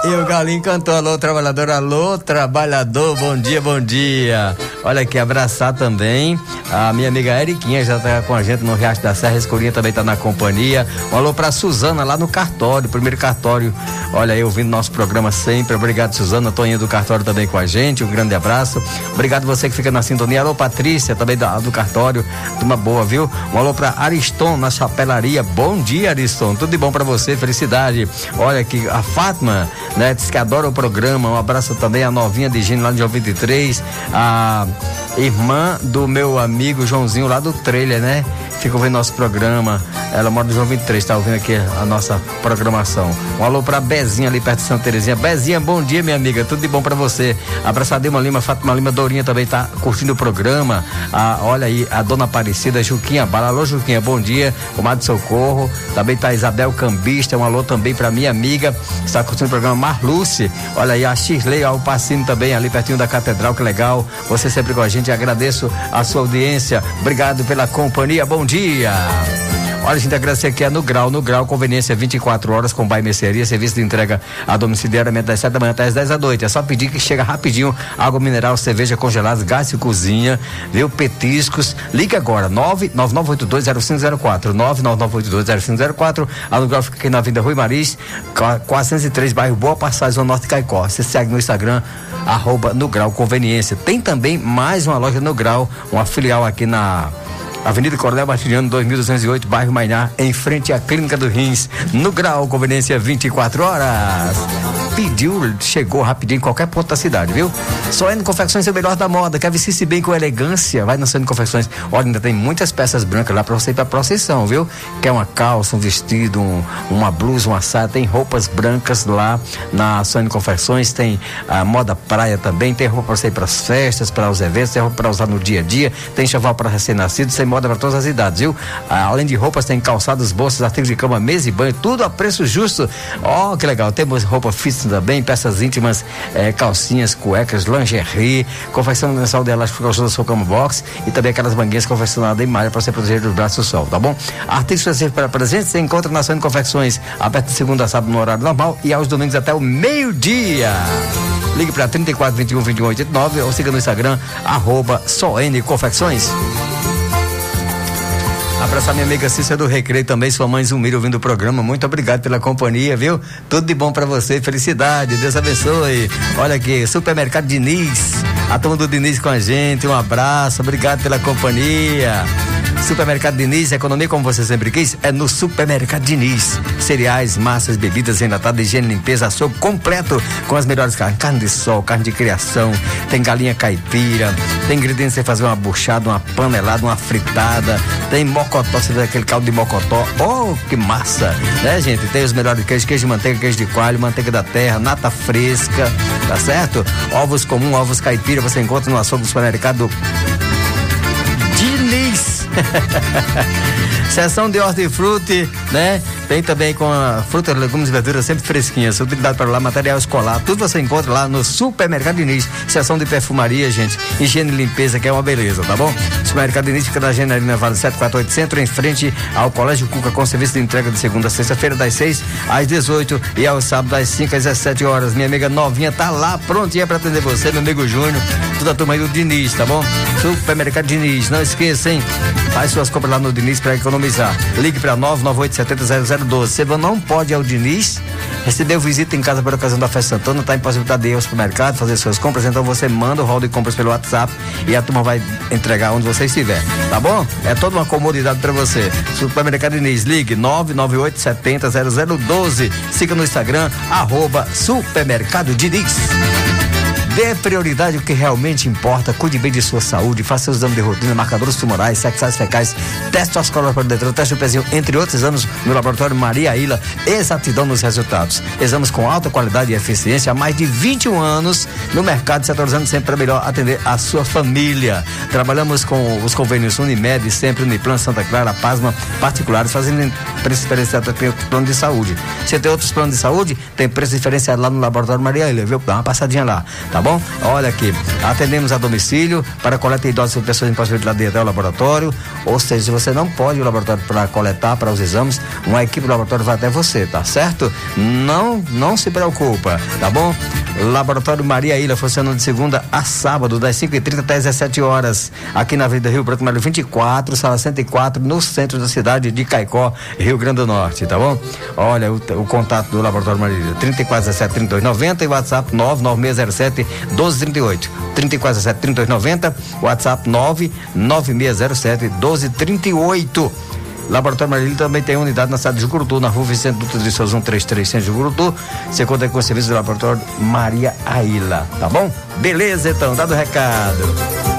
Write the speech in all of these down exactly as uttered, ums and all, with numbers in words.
E o Galinho cantou: alô, trabalhador, alô, trabalhador, bom dia, bom dia. Olha aqui, abraçar também a minha amiga Eriquinha, já tá com a gente no Riacho da Serra. Escurinha também tá na companhia. Um alô pra Suzana lá no cartório, primeiro cartório. Olha aí, ouvindo nosso programa sempre. Obrigado, Suzana. Toninha do cartório também com a gente. Um grande abraço. Obrigado você que fica na sintonia. Alô, Patrícia, também do, do cartório. Uma boa, viu? Um alô pra Ariston na chapelaria. Bom dia, Ariston. Tudo de bom pra você, felicidade. Olha aqui, a Fátima, né? Diz que adora o programa. Um abraço também a novinha de Gino lá no João vinte e três. A irmã do meu amigo Joãozinho lá do trailer, né? Fica ouvindo nosso programa. Ela mora no João vinte e três, tá ouvindo aqui a nossa programação. Um alô pra Bezinha ali perto de Santa Terezinha. Bezinha, bom dia, minha amiga. Tudo de bom pra você. Abraço a Dilma Lima, Fátima Lima, Dourinha também tá curtindo o programa. Ah, olha aí, a dona Aparecida, Juquinha Bala. Alô, Juquinha, bom dia. Comadre Socorro. Também tá a Isabel Cambista. Um alô também pra minha amiga. Está curtindo o programa Marluce. Olha aí, a Shirley Alpacino também, ali pertinho da Catedral, que legal. Você sempre com a gente. Agradeço a sua audiência. Obrigado pela companhia. Bom dia. Olha, a gente agradece aqui a No Grau, No Grau, conveniência vinte e quatro horas com bar e mercearia, serviço de entrega a domiciliariamente das sete da manhã até as dez da noite. É só pedir que chega rapidinho, água mineral, cerveja congelada, gás de cozinha, viu? Petiscos. Liga agora, nove nove nove oito dois zero cinco zero quatro, nove nove nove oito dois zero cinco zero quatro. A No Grau fica aqui na Avenida Rui Maris, quatrocentos e três, bairro Boa Passagem, Zona Norte de Caicó. Você segue no Instagram, arroba No Grau Conveniência. Tem também mais uma loja No Grau, uma filial aqui na Avenida Coronel Martiniano, dois mil duzentos e oito, bairro Mainá, em frente à Clínica do Rins. No Grau, conveniência vinte e quatro horas. Pediu, chegou rapidinho em qualquer ponto da cidade, viu? Soene Confecções é o melhor da moda. Quer vestir-se bem com elegância? Vai na Soene Confecções. Olha, ainda tem muitas peças brancas lá pra você ir pra procissão, viu? Quer uma calça, um vestido, um, uma blusa, uma saia. Tem roupas brancas lá na Soene Confecções. Tem a moda praia também. Tem roupa pra você ir pras festas, para os eventos. Tem roupa pra usar no dia a dia. Tem enxoval para recém-nascidos. Tem moda para todas as idades, viu? Ah, além de roupas, tem calçados, bolsas, artigos de cama, mesa e banho, tudo a preço justo. Ó, oh, que legal. Temos roupa fitness também, peças íntimas, eh, calcinhas, cuecas, lingerie, confecção mensal de elástico para o seu cama box e também aquelas manguinhas confeccionadas em malha para você proteger dos braços do sol, tá bom? Artigos específicos para presente você encontra na Soene Confecções, aberto de segunda a sábado no horário normal e aos domingos até o meio-dia. Ligue para trinta e quatro, vinte e um, vinte e um, oitenta e nove ou siga no Instagram, arroba Soene Confecções. Abraçar minha amiga Cícera do Recreio também, sua mãe Zumira ouvindo o programa, muito obrigado pela companhia, viu? Tudo de bom pra você, felicidade, Deus abençoe. Olha aqui, Supermercado Diniz, a turma do Diniz com a gente, um abraço, obrigado pela companhia. Supermercado Diniz, economia como você sempre quis, é no Supermercado Diniz. Cereais, massas, bebidas, enlatadas, higiene, limpeza, açougue completo com as melhores carnes, carne de sol, carne de criação, tem galinha caipira, tem ingredientes pra você fazer uma buchada, uma panelada, uma fritada, tem mocotó, você vê aquele caldo de mocotó, oh, que massa, né, gente? Tem os melhores queijos, queijo de manteiga, queijo de coalho, manteiga da terra, nata fresca, tá certo? Ovos comum, ovos caipira, você encontra no açougue do Supermercado Diniz. Seção de hortifruti, né? Tem também com a frutas, legumes e verduras sempre fresquinhas, utilidade para lá, material escolar, tudo você encontra lá no Supermercado Diniz. Seção de perfumaria, gente, higiene e limpeza, que é uma beleza, tá bom? Supermercado Diniz fica na Generalina Vale setecentos e quarenta e oito Centro, em frente ao Colégio Cuca, com serviço de entrega de segunda a sexta-feira, das seis às dezoito e ao sábado das cinco às dezessete horas. Minha amiga novinha tá lá, prontinha para atender você, meu amigo Júnior, toda a turma aí do Diniz, tá bom? Supermercado Diniz, não esqueça, hein? Faz suas compras lá no Diniz para economizar. Ligue para nove nove oito sete zero zero um dois. Você não pode ir ao Diniz, recebeu visita em casa por ocasião da festa Santana, tá em possibilidade de ir ao supermercado, fazer suas compras, então você manda o rol de compras pelo WhatsApp e a turma vai entregar onde você estiver, tá bom? É toda uma comodidade para você. Supermercado Diniz, ligue nove nove oito sete zero zero zero um dois. Siga no Instagram, arroba Supermercado Diniz. Dê prioridade ao que realmente importa, cuide bem de sua saúde, faça seus exames de rotina, marcadores tumorais, sexais fecais, teste as coronas para dentro, teste o pezinho, entre outros exames no laboratório Maria Ilha, exatidão nos resultados. Exames com alta qualidade e eficiência há mais de vinte e um anos no mercado, se atualizando sempre para melhor atender a sua família. Trabalhamos com os convênios Unimed, sempre Uniplan, Santa Clara, Pasma, particulares, fazendo preço diferenciado para plano de saúde. Se tem outros planos de saúde, tem preço diferenciado lá no laboratório Maria Ilha, viu? Dá uma passadinha lá, tá bom? bom? Olha aqui, atendemos a domicílio para coleta de idosos e pessoas impossibilitadas de ir até o laboratório, ou seja, se você não pode ir ao laboratório para coletar, para os exames, uma equipe do laboratório vai até você, tá certo? Não, não se preocupa, tá bom? Laboratório Maria Ilha, funcionando de segunda a sábado, das cinco e trinta até dezessete horas, aqui na Avenida Rio Branco, número vinte e quatro, sala cento e quatro, no centro da cidade de Caicó, Rio Grande do Norte, tá bom? Olha, o, o contato do Laboratório Maria Ilha, trinta e quatro dezessete, trinta e dois noventa e WhatsApp nove nove seis zero sete, doze trinta e oito, trinta e quatro dezessete, trinta e dois noventa, WhatsApp nove nove seis zero sete, doze trinta e oito. Laboratório Marília também tem unidade na cidade de Jucurutu, na rua Vicente Dutra de Souza cento e trinta e três, centro de Jucurutu. Você conta com o serviço do Laboratório Maria Aila, tá bom? Beleza, então, dado o recado.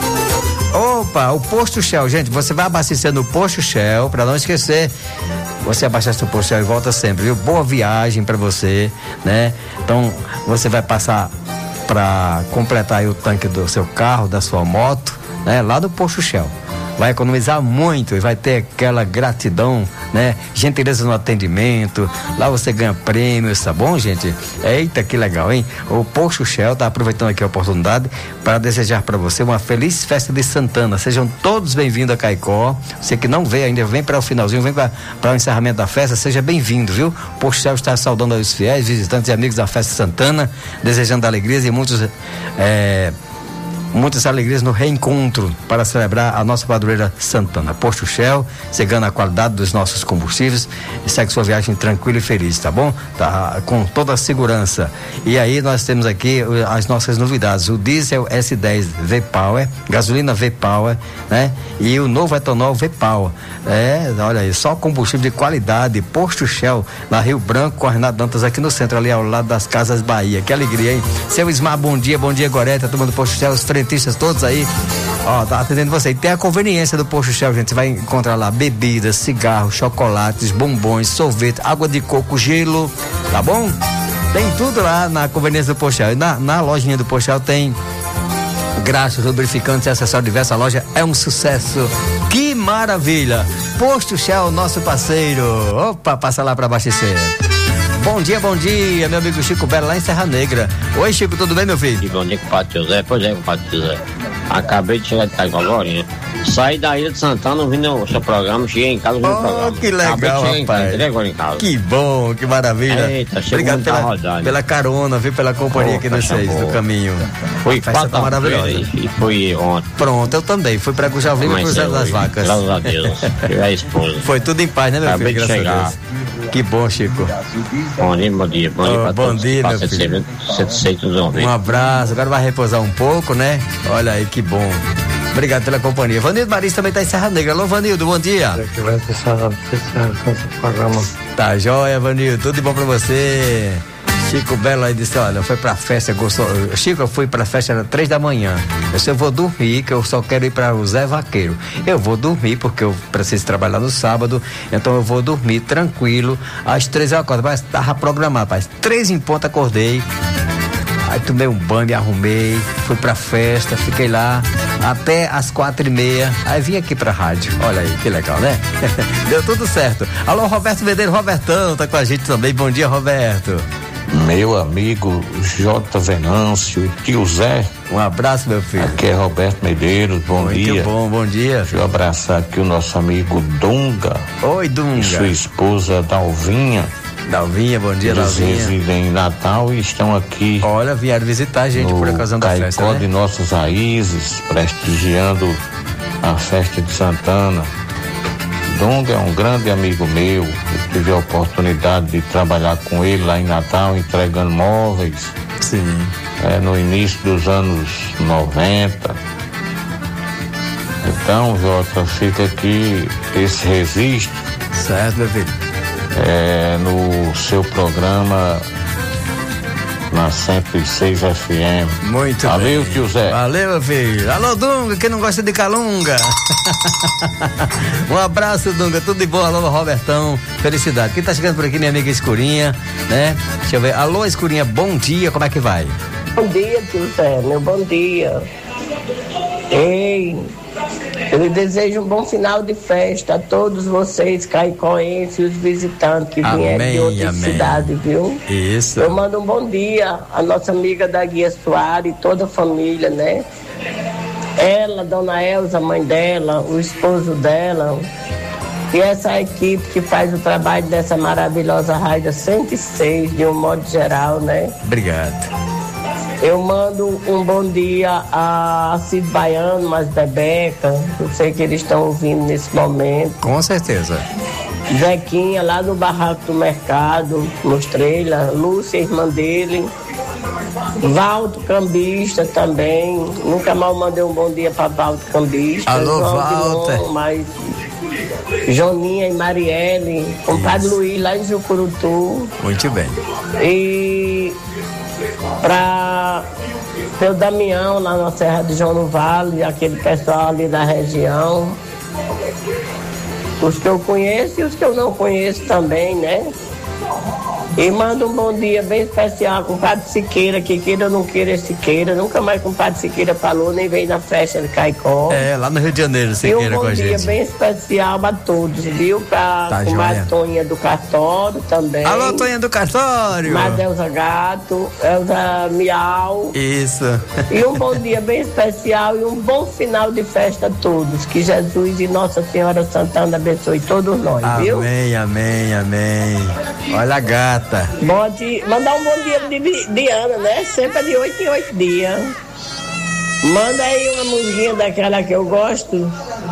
Opa, o Posto Shell, gente, você vai abastecer no Posto Shell, pra não esquecer, você abastece no Posto Shell e volta sempre, viu? Boa viagem pra você, né? Então, você vai passar pra completar aí o tanque do seu carro, da sua moto, né? Lá do Posto Shell. Vai economizar muito e vai ter aquela gratidão, né? Gentileza no atendimento, lá você ganha prêmios, tá bom, gente? Eita, que legal, hein? O Posto Shell tá aproveitando aqui a oportunidade para desejar para você uma feliz festa de Santana. Sejam todos bem-vindos a Caicó. Você que não veio ainda, vem para o finalzinho, vem para o encerramento da festa, seja bem-vindo, viu? O Posto Shell está saudando os fiéis, visitantes e amigos da festa de Santana, desejando alegrias e muitos é, muitas alegrias no reencontro para celebrar a nossa padroeira Santana. Posto Shell, você ganha a qualidade dos nossos combustíveis e segue sua viagem tranquila e feliz, tá bom? Tá com toda a segurança. E aí nós temos aqui as nossas novidades, o diesel S dez V-Power, gasolina V-Power, né? E o novo etanol V-Power. É, olha aí, só combustível de qualidade. Posto Shell, na Rio Branco, com a Renato Dantas aqui no centro, ali ao lado das Casas Bahia. Que alegria, hein? Seu Ismar, bom dia, bom dia, Goreta, turma do Posto Shell, os frentistas todos aí, ó, tá atendendo você. E tem a conveniência do Posto Shell, gente, você vai encontrar lá bebidas, cigarros, chocolates, bombons, sorvete, água de coco, gelo, tá bom? Tem tudo lá na conveniência do Posto Shell. E na, na lojinha do Posto Shell tem graxas, lubrificantes e acessórios diversos. A loja é um sucesso. Que maravilha! Posto Shell, nosso parceiro. Opa, passa lá para abastecer. Bom dia, bom dia, meu amigo Chico Belo, lá em Serra Negra. Oi, Chico, tudo bem, meu filho? Bom dia, compadre José. Pois é, compadre José. Acabei de chegar de Caicó agora, né? Saí da Ilha de Santana, ouvindo o seu programa, cheguei em casa ouvindo oh, o programa. Que legal, rapaz. Entrei agora em casa. Que bom, que maravilha. Eita, obrigado pela, rodando. pela carona, viu, pela companhia oh, aqui nos seis, do caminho. Foi quatro tá maravilhosa. E foi ontem. Pronto, eu também. Fui pra Gujavi e pro Zé das Vacas. Graças a Deus. E a esposa. Foi tudo em paz, né, meu Acabei filho? De graças chegar. a Deus. Que bom, Chico. Bom dia, bom dia. Bom dia, oh, pra bom todos. dia, meu filho. Um abraço. Agora vai repousar um pouco, né? Olha aí, que bom. Obrigado pela companhia. Vanildo Marista também tá em Serra Negra. Alô, Vanildo, bom dia. Tá joia, Vanildo. Tudo de bom pra você. Chico Belo aí disse, olha, foi pra festa, gostou. Chico, eu fui pra festa, era três da manhã. Eu disse, eu vou dormir, que eu só quero ir pra o Zé Vaqueiro. Eu vou dormir, porque eu preciso trabalhar no sábado, então eu vou dormir tranquilo. Às três eu acordo, mas tava programado, rapaz. Três em ponto acordei. Aí tomei um banho, me arrumei, fui pra festa, fiquei lá até as quatro e meia, aí vim aqui pra rádio. Olha aí, que legal, né? Deu tudo certo. Alô, Roberto Medeiros, Robertão, tá com a gente também. Bom dia, Roberto. Meu amigo J. Venâncio, tio Zé. Um abraço, meu filho. Aqui é Roberto Medeiros, bom Muito dia. Muito bom, bom dia. Deixa eu abraçar aqui o nosso amigo Dunga. Oi, Dunga. E sua esposa Dalvinha. Dalvinha, bom dia, Eles Dalvinha. Eles residem em Natal e estão aqui. Olha, vieram visitar a gente por ocasião da festa, né? Caicó de Nossas Raízes, prestigiando a festa de Santana. Dunga é um grande amigo meu. Eu tive a oportunidade de trabalhar com ele lá em Natal, entregando móveis. Sim. É, no início dos anos noventa. Então, Jota, fica aqui esse registro. Certo, meu filho. É, no seu programa na cento e seis F M. Muito Valeu, bem. tio Zé. Valeu, meu filho. Alô, Dunga, quem não gosta de calunga? Um abraço, Dunga, tudo de bom. Alô, Robertão, felicidade. Quem tá chegando por aqui, minha amiga Escurinha, né? Deixa eu ver. Alô, Escurinha, bom dia, como é que vai? Bom dia, tio Zé, meu bom dia. Ei, Eu lhe desejo um bom final de festa a todos vocês, caicoenses e os visitantes que vieram Amém, de outra amém. cidade, viu? Isso. Eu mando um bom dia à nossa amiga da Guia Soares e toda a família, né? Ela, Dona Elza, mãe dela, o esposo dela e essa equipe que faz o trabalho dessa maravilhosa Rádio cento e seis, de um modo geral, né? Obrigado. Eu mando um bom dia a Cid Baiano, mas Bebeca, eu sei que eles estão ouvindo nesse momento. Com certeza. Zequinha, lá no Barraco do Mercado, nos trailers, Lúcia, irmã dele. Valdo Cambista também. Nunca mal mandei um bom dia para Valdo Cambista. Alô, João Walter. Guilom, mas Joninha e Marielle, compadre Luiz lá em Jucurutu. Muito bem. E para o Damião lá na Serra de João no Vale, aquele pessoal ali da região. Os que eu conheço e os que eu não conheço também, né? E manda um bom dia bem especial com o Padre Siqueira, que queira ou não queira Siqueira. Nunca mais com o Padre Siqueira falou, nem veio na festa de Caicó. É, lá no Rio de Janeiro, Siqueira e um com a bom dia gente. bem especial a todos, viu? Pra Tá com a joia. Tonha do Cartório também. Alô, Tonha do Cartório. Madelza Gato, Elza Miau. Isso. E um bom dia bem especial e um bom final de festa a todos. Que Jesus e Nossa Senhora Santana abençoe todos nós, viu? Amém, amém, amém. Olha a gata. Pode mandar um bom dia de Diana, né? Sempre é de oito em oito dias. Manda aí uma musiquinha daquela que eu gosto.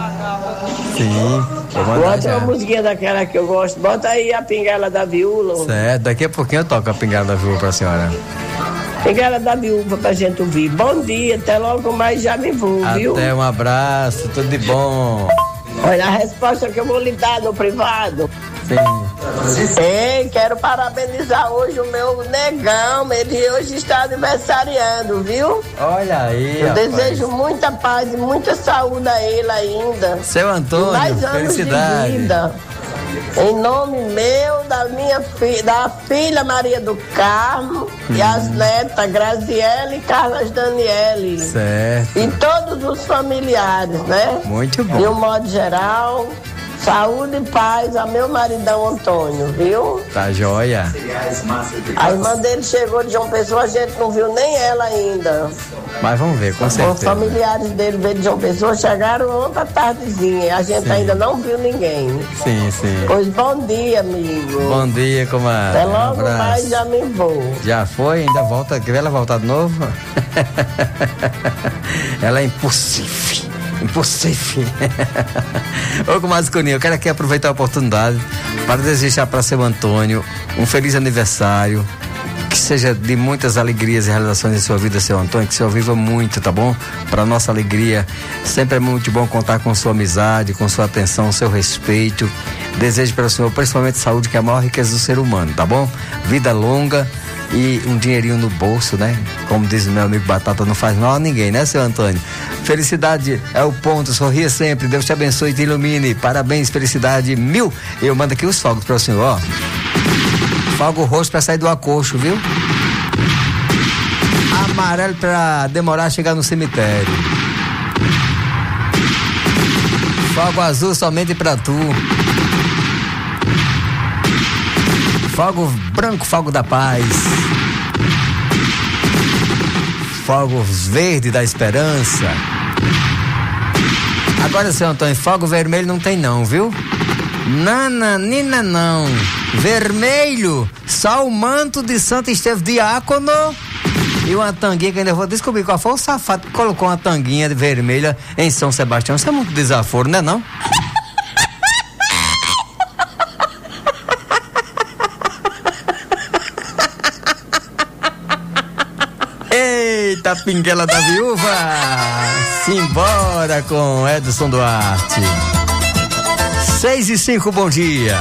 Sim, vou mandar Bota já. uma musiquinha daquela que eu gosto. Bota aí a Pinguela da Viúva. Certo, daqui a pouquinho eu toco a pingada da viúva pra senhora. Pinguela da Viúva pra gente ouvir. Bom dia, até logo mais, já me vou, viu? Até, um abraço, tudo de bom. Olha a resposta que eu vou lhe dar no privado. Sim. Ei, quero parabenizar hoje o meu negão, ele hoje está aniversariando, viu? Olha aí, Eu rapaz. desejo muita paz e muita saúde a ele ainda. Seu Antônio, E mais anos felicidade. de vida. Em nome meu, da minha filha, da filha Maria do Carmo e as netas Graziele e Carlas Daniele. Certo. E todos os familiares, né? Muito bom. De um modo geral, saúde e paz a meu maridão Antônio, viu? Tá joia. A irmã dele chegou de João Pessoa, a gente não viu nem ela ainda. Mas vamos ver, com Os certeza. familiares dele veio de João Pessoa, chegaram ontem à tardezinha. A gente Sim. ainda não viu ninguém. Sim, sim. Pois bom dia, amigo. Bom dia, comadre. Até Um logo abraço. mais, já me vou. Já foi, ainda volta. Quer ver ela voltar de novo? Ela é impossível. Impossível. Ô, comadre Coninha, eu quero aqui aproveitar a oportunidade para desejar para seu Antônio um feliz aniversário. Que seja de muitas alegrias e realizações em sua vida, seu Antônio, que o senhor viva muito, tá bom? Para nossa alegria, sempre é muito bom contar com sua amizade, com sua atenção, seu respeito. Desejo para o senhor principalmente saúde, que é a maior riqueza do ser humano, tá bom? Vida longa e um dinheirinho no bolso, né? Como diz o meu amigo Batata, não faz mal a ninguém, né, seu Antônio? Felicidade é o ponto, sorria sempre, Deus te abençoe e te ilumine. Parabéns, felicidade mil. Eu mando aqui os fogos para o senhor, ó. Fogo roxo pra sair do acocho, viu? Amarelo pra demorar a chegar no cemitério. Fogo azul somente pra tu. Fogo branco, fogo da paz. Fogos verde da esperança. Agora, seu Antônio, fogo vermelho não tem não, viu? Nananina não. Vermelho, só o manto de Santo Estevão Diácono e uma tanguinha que ainda vou descobrir qual foi o safado que colocou uma tanguinha vermelha em São Sebastião. Isso é muito desaforo, né não? Eita, pinguela da viúva! Simbora com Edson Duarte. Seis e cinco, bom dia.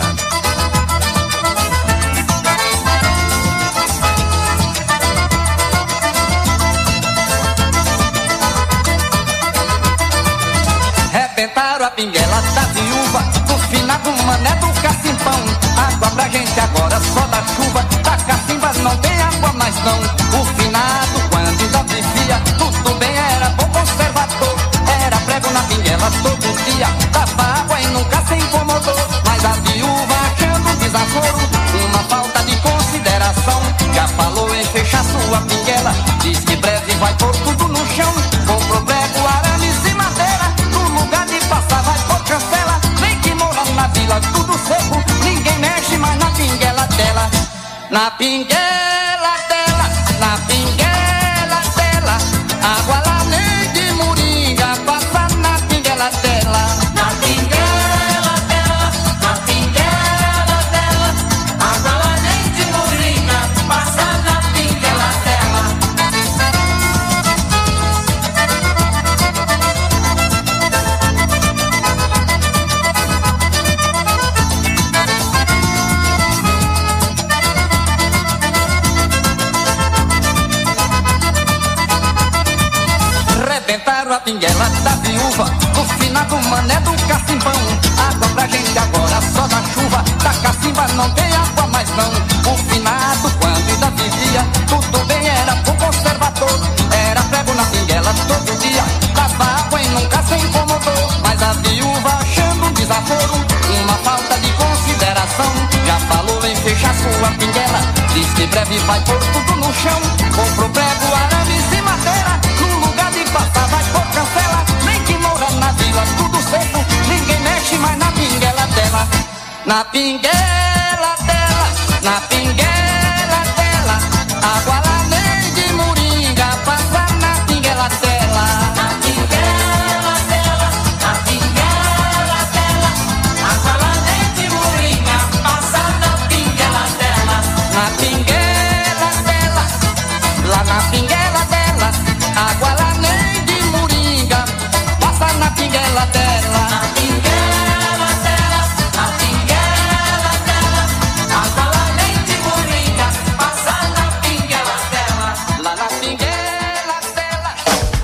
Rebentaram a pinguela da viúva, do finado mané do cacimbão. Água pra gente agora só da chuva, da cacimba não tem água mais não. O finado quando ainda vivia, tudo bem, era bom conservador. Era prego na pinguela todo Já falou em fechar sua pinguela, diz que breve vai pôr tudo no chão. Comprou prego, arames e madeira, no lugar de passar vai pôr cancela. Nem que mora na vila, tudo seco, ninguém mexe mais na pinguela dela. Na pinguela dela, na pinguela dela, água lá nem de moringa, passa na pinguela dela. Na pinguela dela, na pinguela dela, água lá nem de moringa, passa na pinguela dela. Rebentaram a pinguela da viúva, no final do mané do cacimbão. Água pra gente agora só da chuva, da cacimba não tem água mais não. O finado quando ainda vivia, tudo bem, era bom conservador. Era prego na pinguela todo dia, dava água e nunca se incomodou. Mas a viúva achando um desaforo, uma falta de consideração, já falou em fechar sua pinguela, diz que breve vai pôr tudo no chão. Comprou prego, arames e madeira, no lugar de passar vai pôr cancela. Nem que mora na vila, tudo seco, ninguém mexe mais na pinguela dela. Na pinguela dela, na pinguela dela, água lá nem de moringa, passa na pinguela dela. Na pinguela dela, na pinguela dela, água lá nem de moringa, passa na pinguela dela. Na pinguela dela, lá na pinguela dela, água lá nem de moringa, passa na pinguela dela. Na pinguela dela, na pinguela dela, água lá nem de moringa, passa na pinguela dela. Lá na pinguela dela.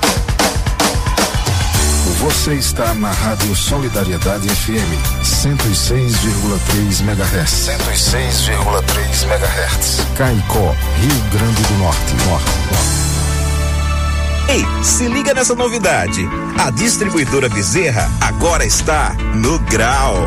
Você está na Rádio Solidariedade F M, cento e seis vírgula três megahertz. cento e seis vírgula três megahertz. Caicó, Rio Grande do Norte. Norte, Norte. Ei, se liga nessa novidade. A distribuidora Bezerra agora está no Grau.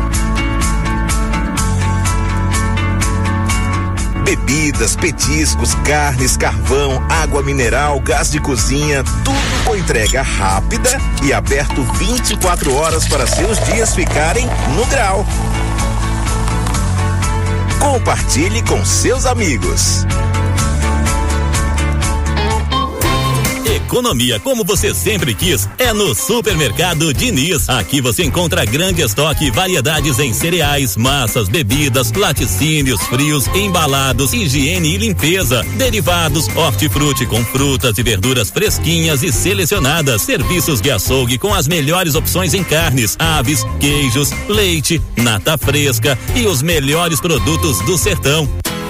Bebidas, petiscos, carnes, carvão, água mineral, gás de cozinha, tudo com entrega rápida e aberto vinte e quatro horas para seus dias ficarem no Grau. Compartilhe com seus amigos. Economia como você sempre quis é no Supermercado Diniz. Aqui você encontra grande estoque e variedades em cereais, massas, bebidas, laticínios, frios, embalados, higiene e limpeza, derivados, hortifruti com frutas e verduras fresquinhas e selecionadas, serviços de açougue com as melhores opções em carnes, aves, queijos, leite, nata fresca e os melhores produtos do sertão.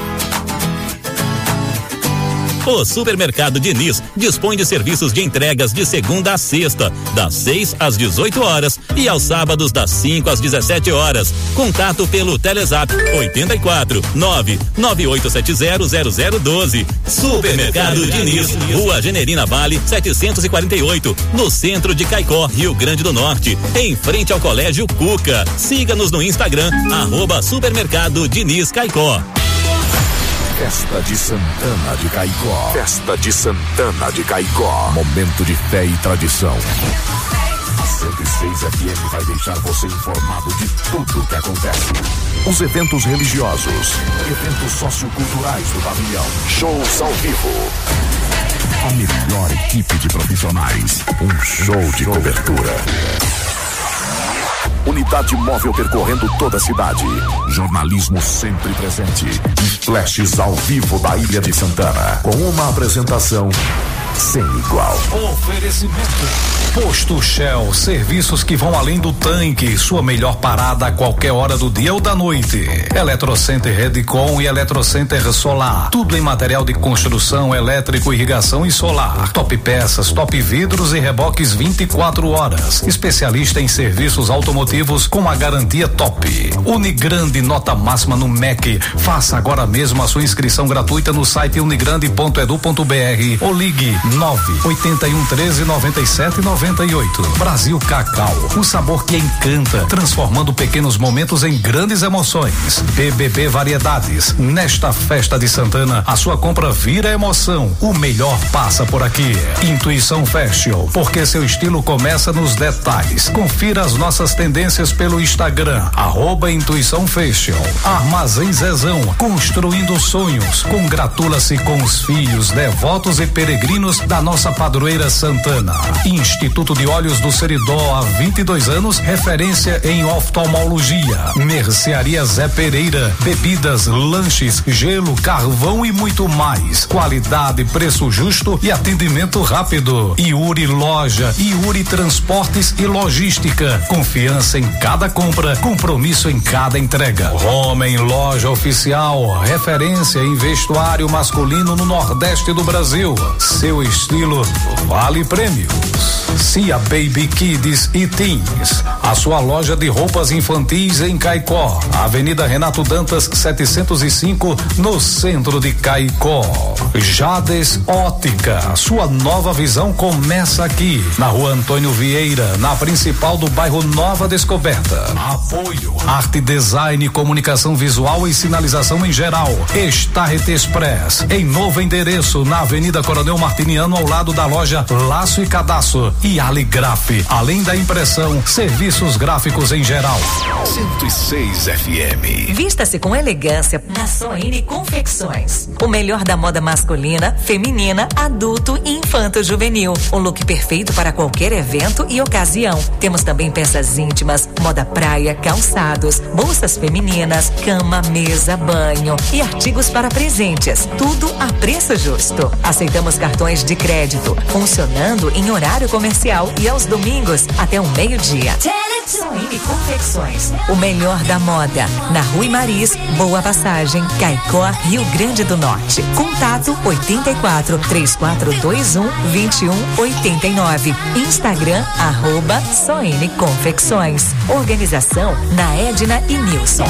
O Supermercado Diniz dispõe de serviços de entregas de segunda a sexta, das seis às dezoito horas e aos sábados das cinco às dezessete horas. Contato pelo Telezap oitenta e quatro, nove nove oito sete zero zero zero doze. Supermercado Diniz, Rua Generina Vale setecentos e quarenta e oito, no centro de Caicó, Rio Grande do Norte, em frente ao Colégio Cuca. Siga-nos no Instagram, arroba Supermercado Diniz Caicó. Festa de Santana de Caicó. Festa de Santana de Caicó. Momento de fé e tradição. A cento e seis F M vai deixar você informado de tudo que acontece. Os eventos religiosos, eventos socioculturais do pavilhão, shows ao vivo. A melhor equipe de profissionais. Um show de cobertura. Unidade móvel percorrendo toda a cidade. Jornalismo sempre presente. E flashes ao vivo da Ilha de Santana. Com uma apresentação sem igual. Oferecimento Posto Shell, serviços que vão além do tanque, sua melhor parada a qualquer hora do dia ou da noite. Eletrocenter Redcon e Eletrocenter Solar, tudo em material de construção, elétrico, irrigação e solar. Top peças, top vidros e reboques vinte e quatro horas. Especialista em serviços automotivos com a garantia top. Unigrande, nota máxima no M E C. Faça agora mesmo a sua inscrição gratuita no site unigrande ponto edu ponto br ou ligue nove oito um três nove sete nove oito. Brasil Cacau, o sabor que encanta, transformando pequenos momentos em grandes emoções. B B B Variedades, nesta festa de Santana, a sua compra vira emoção. O melhor passa por aqui. Intuição Fashion, porque seu estilo começa nos detalhes. Confira as nossas tendências pelo Instagram, arroba Intuição Fashion. Armazém Zezão, construindo sonhos. Congratula-se com os filhos, devotos e peregrinos da nossa padroeira Santana. Instituto de Olhos do Seridó, há vinte e dois anos, referência em oftalmologia. Mercearia Zé Pereira, bebidas, lanches, gelo, carvão e muito mais. Qualidade, preço justo e atendimento rápido. Iuri Loja, Iuri Transportes e Logística. Confiança em cada compra, compromisso em cada entrega. Homem Loja Oficial, referência em vestuário masculino no Nordeste do Brasil. Seu estilo vale prêmios. Cia Baby Kids e Teens, a sua loja de roupas infantis em Caicó, Avenida Renato Dantas setecentos e cinco, no centro de Caicó. Jades Ótica, sua nova visão começa aqui, na Rua Antônio Vieira, na principal do bairro Nova Descoberta. Apoio Arte Design, Comunicação Visual e Sinalização em geral. Starret Express, em novo endereço, na Avenida Coronel Martiniano, ao lado da loja Laço e Cadastro. E Aligraf, além da impressão, serviços gráficos em geral. cento e seis F M. Vista-se com elegância na Soine Confecções. O melhor da moda masculina, feminina, adulto e infanto-juvenil. Um look perfeito para qualquer evento e ocasião. Temos também peças íntimas, moda praia, calçados, bolsas femininas, cama, mesa, banho e artigos para presentes. Tudo a preço justo. Aceitamos cartões de crédito, funcionando em horário comercial e aos domingos até o meio-dia. Soine Confecções, o melhor da moda, na Rui Maris, Boa Passagem, Caicó, Rio Grande do Norte. Contato oitenta e quatro, três quatro dois um, vinte e um oitenta e nove. Instagram, arroba Soine Confecções. Organização na Edna e Nilson.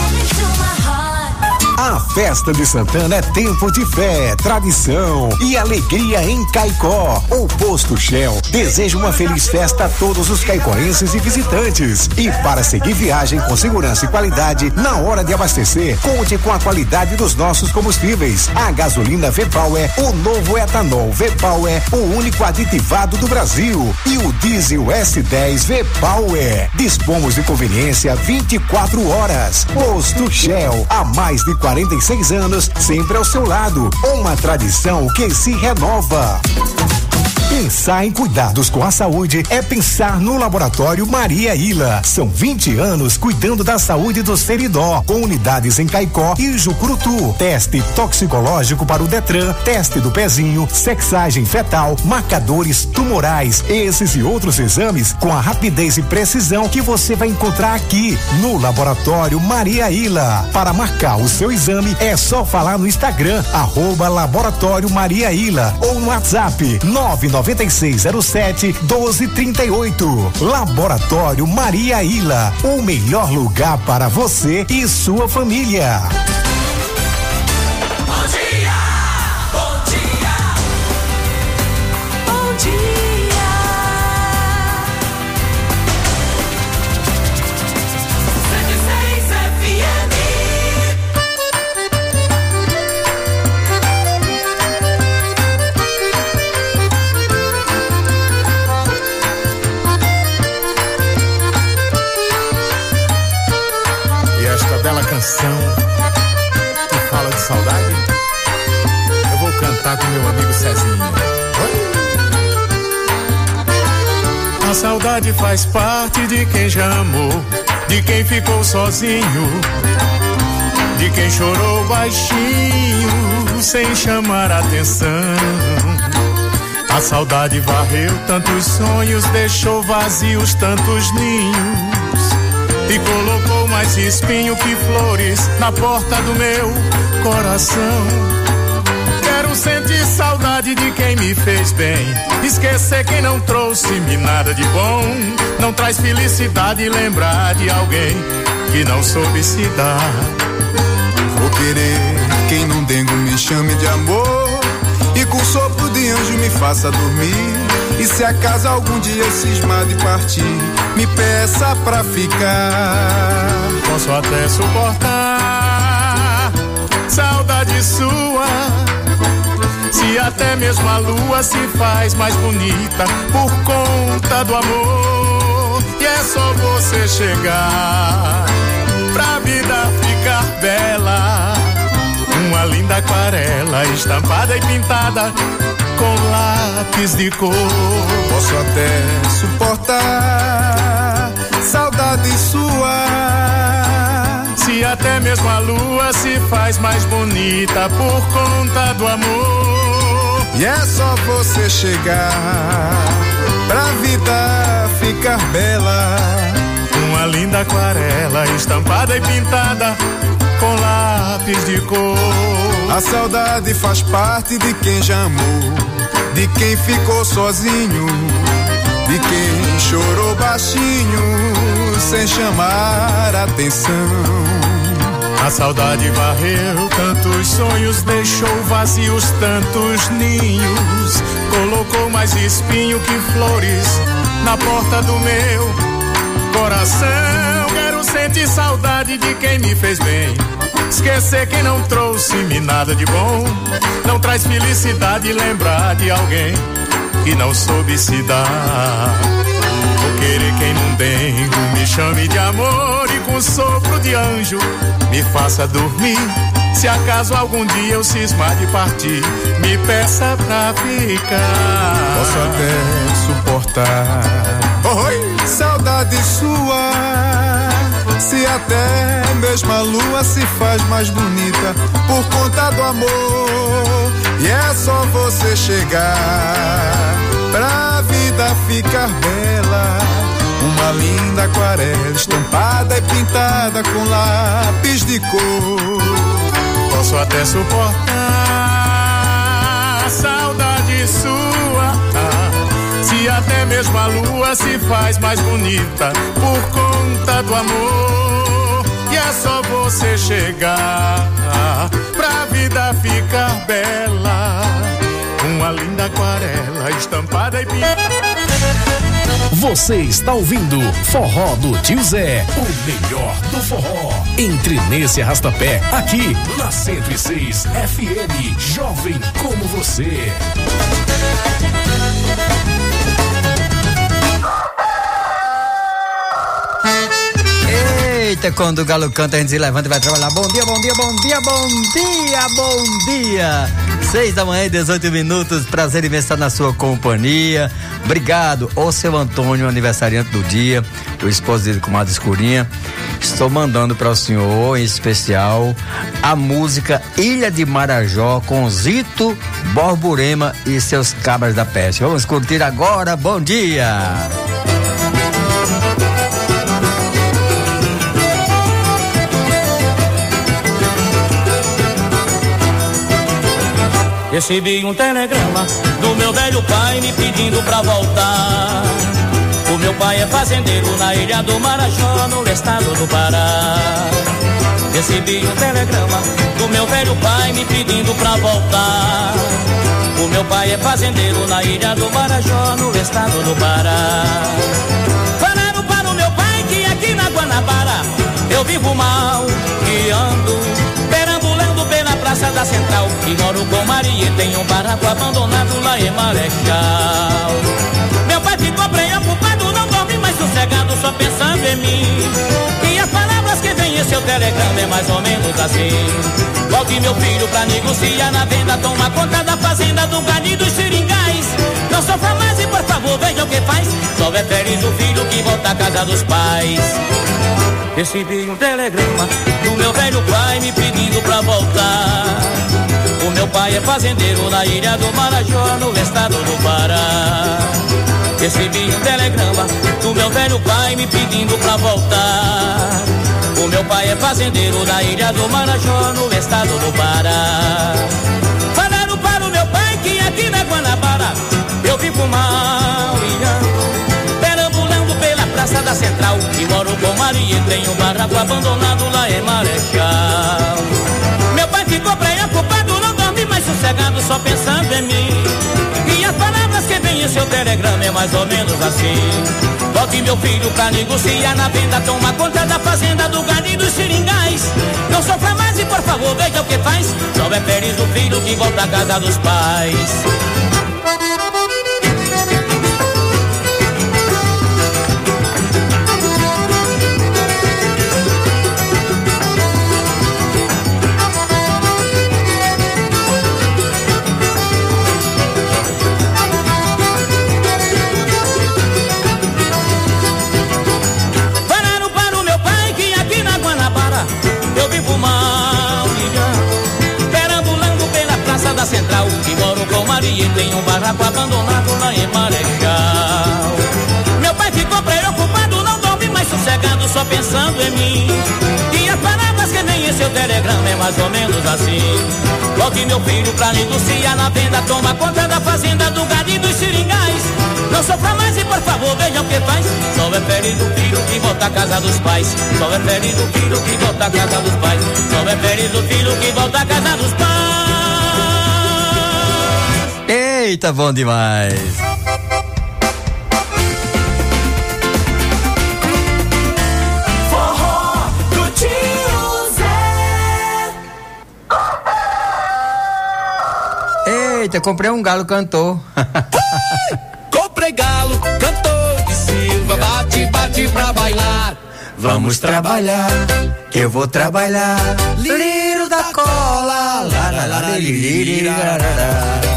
A festa de Santana é tempo de fé, tradição e alegria em Caicó. O Posto Shell deseja uma feliz festa a todos os caicoenses e visitantes. E para seguir viagem com segurança e qualidade, na hora de abastecer, conte com a qualidade dos nossos combustíveis. A gasolina V-Power, o novo etanol V-Power, o único aditivado do Brasil. E o diesel S dez V-Power. Dispomos de conveniência vinte e quatro horas. Posto Shell, há mais de quarenta e seis anos, sempre ao seu lado. Uma tradição que se renova. Pensar em cuidados com a saúde é pensar no Laboratório Maria Ila. São vinte anos cuidando da saúde do Seridó, com unidades em Caicó e Jucurutu. Teste toxicológico para o Detran, teste do pezinho, sexagem fetal, marcadores tumorais. Esses e outros exames com a rapidez e precisão que você vai encontrar aqui no Laboratório Maria Ila. Para marcar o seu exame é só falar no Instagram, arroba Laboratório Maria Ila, ou no WhatsApp nove nove seis zero sete, doze trinta e oito. Laboratório Maria Ila, o melhor lugar para você e sua família. Bom dia, bom dia, bom dia. cento e seis F M. Bela canção que fala de saudade, eu vou cantar com meu amigo Cezinho. A saudade faz parte de quem já amou, de quem ficou sozinho, de quem chorou baixinho, sem chamar atenção. A saudade varreu tantos sonhos, deixou vazios tantos ninhos, e colocou mais espinho que flores na porta do meu coração. Quero sentir saudade de quem me fez bem, esquecer quem não trouxe-me nada de bom. Não traz felicidade lembrar de alguém que não soube se dar. Vou querer quem num dengo me chame de amor, e com sopro de anjo me faça dormir. E se acaso algum dia eu cismar de partir, me peça pra ficar. Posso até suportar saudade sua, se até mesmo a lua se faz mais bonita por conta do amor. E é só você chegar pra vida ficar bela. Uma linda aquarela estampada e pintada com lápis de cor. Posso até suportar saudade sua, se até mesmo a lua se faz mais bonita por conta do amor. E é só você chegar pra vida ficar bela. Uma linda aquarela estampada e pintada com lápis de cor. A saudade faz parte de quem já amou, de quem ficou sozinho, de quem chorou baixinho sem chamar atenção. A saudade varreu tantos sonhos, deixou vazios tantos ninhos, colocou mais espinho que flores na porta do meu coração. Quero sentir saudade de quem me fez bem, esquecer quem não trouxe-me nada de bom. Não traz felicidade lembrar de alguém que não soube se dar. Vou querer quem num dengo me chame de amor e com sopro de anjo me faça dormir. Se acaso algum dia eu cismar de partir, me peça pra ficar. Posso até suportar Oi. saudade sua, se até mesmo a lua se faz mais bonita por conta do amor. E é só você chegar pra vida ficar bela. Uma linda aquarela estampada e pintada com lápis de cor. Posso até suportar saudade sua, se até mesmo a lua se faz mais bonita por conta do amor. E é só você chegar pra vida ficar bela. Uma linda aquarela estampada e pintada. Você está ouvindo Forró do Tio Zé, o melhor do forró. Entre nesse arrastapé, aqui na cento e seis F M, jovem como você. Eita, quando o galo canta a gente se levanta e vai trabalhar. Bom dia, bom dia, bom dia, bom dia, bom dia. Seis da manhã e dezoito minutos, prazer imenso estar na sua companhia. Obrigado, ô seu Antônio, aniversariante do dia, o esposo dele, comadre Escurinha. Estou mandando para o senhor, em especial, a música Ilha de Marajó com Zito Borborema e seus cabras da peste. Vamos curtir agora, bom dia. Recebi um telegrama do meu velho pai me pedindo pra voltar. O meu pai é fazendeiro na ilha do Marajó, no estado do Pará. Recebi um telegrama do meu velho pai me pedindo pra voltar. O meu pai é fazendeiro na ilha do Marajó, no estado do Pará. Falaram para o meu pai que aqui na Guanabara eu vivo mal, que ando Praça da Central, e moro com Maria e tenho um barraco abandonado lá em Marechal. Meu pai ficou preocupado, não dorme mais sossegado, só pensando em mim. E as palavras que vem em seu telegrama é mais ou menos assim: volte meu filho pra negociar na venda, toma conta da fazenda, do gado e dos seringais. Não sofra mais e por favor veja o que faz, só é feliz o filho que volta à casa dos pais. Recebi um telegrama do meu velho pai me pedindo pra voltar. O meu pai é fazendeiro na ilha do Marajó, no estado do Pará. Recebi um telegrama do meu velho pai me pedindo pra voltar. O meu pai é fazendeiro na ilha do Marajó, no estado do Pará. Falaram para o meu pai que aqui na Guanabara eu vivo mal e ando perambulando pela Praça da Central, e moro com Maria e tenho um barraco abandonado lá em Marechal. Meu pai ficou preocupado, não dorme mais sossegado, só pensando em mim. E mais ou menos assim. Bote meu filho pra negociar na venda, toma conta da fazenda, do gado e dos seringais. Não sofra mais e por favor veja o que faz. Só é feliz o filho que volta à casa dos pais. Central, que moro com Maria e tem um barraco abandonado lá em Marechal. Meu pai ficou preocupado, não dorme mais sossegado, só pensando em mim. E as palavras que vem em seu telegrama é mais ou menos assim: volte meu filho pra negociar na venda, toma conta da fazenda, do gado e dos seringais. Não sofra mais e por favor veja o que faz. Só é feliz o filho que volta à casa dos pais. Só é feliz o filho que volta à casa dos pais. Só é feliz o filho que volta à casa dos pais. Eita, bom demais. Forró do Tio Zé. Eita, comprei um galo cantor. Comprei galo, cantor de Silva, bate, bate pra bailar. Vamos trabalhar, eu vou trabalhar. Liro da cola, lá, lá, lá, lá, liri, lá, lá, lá.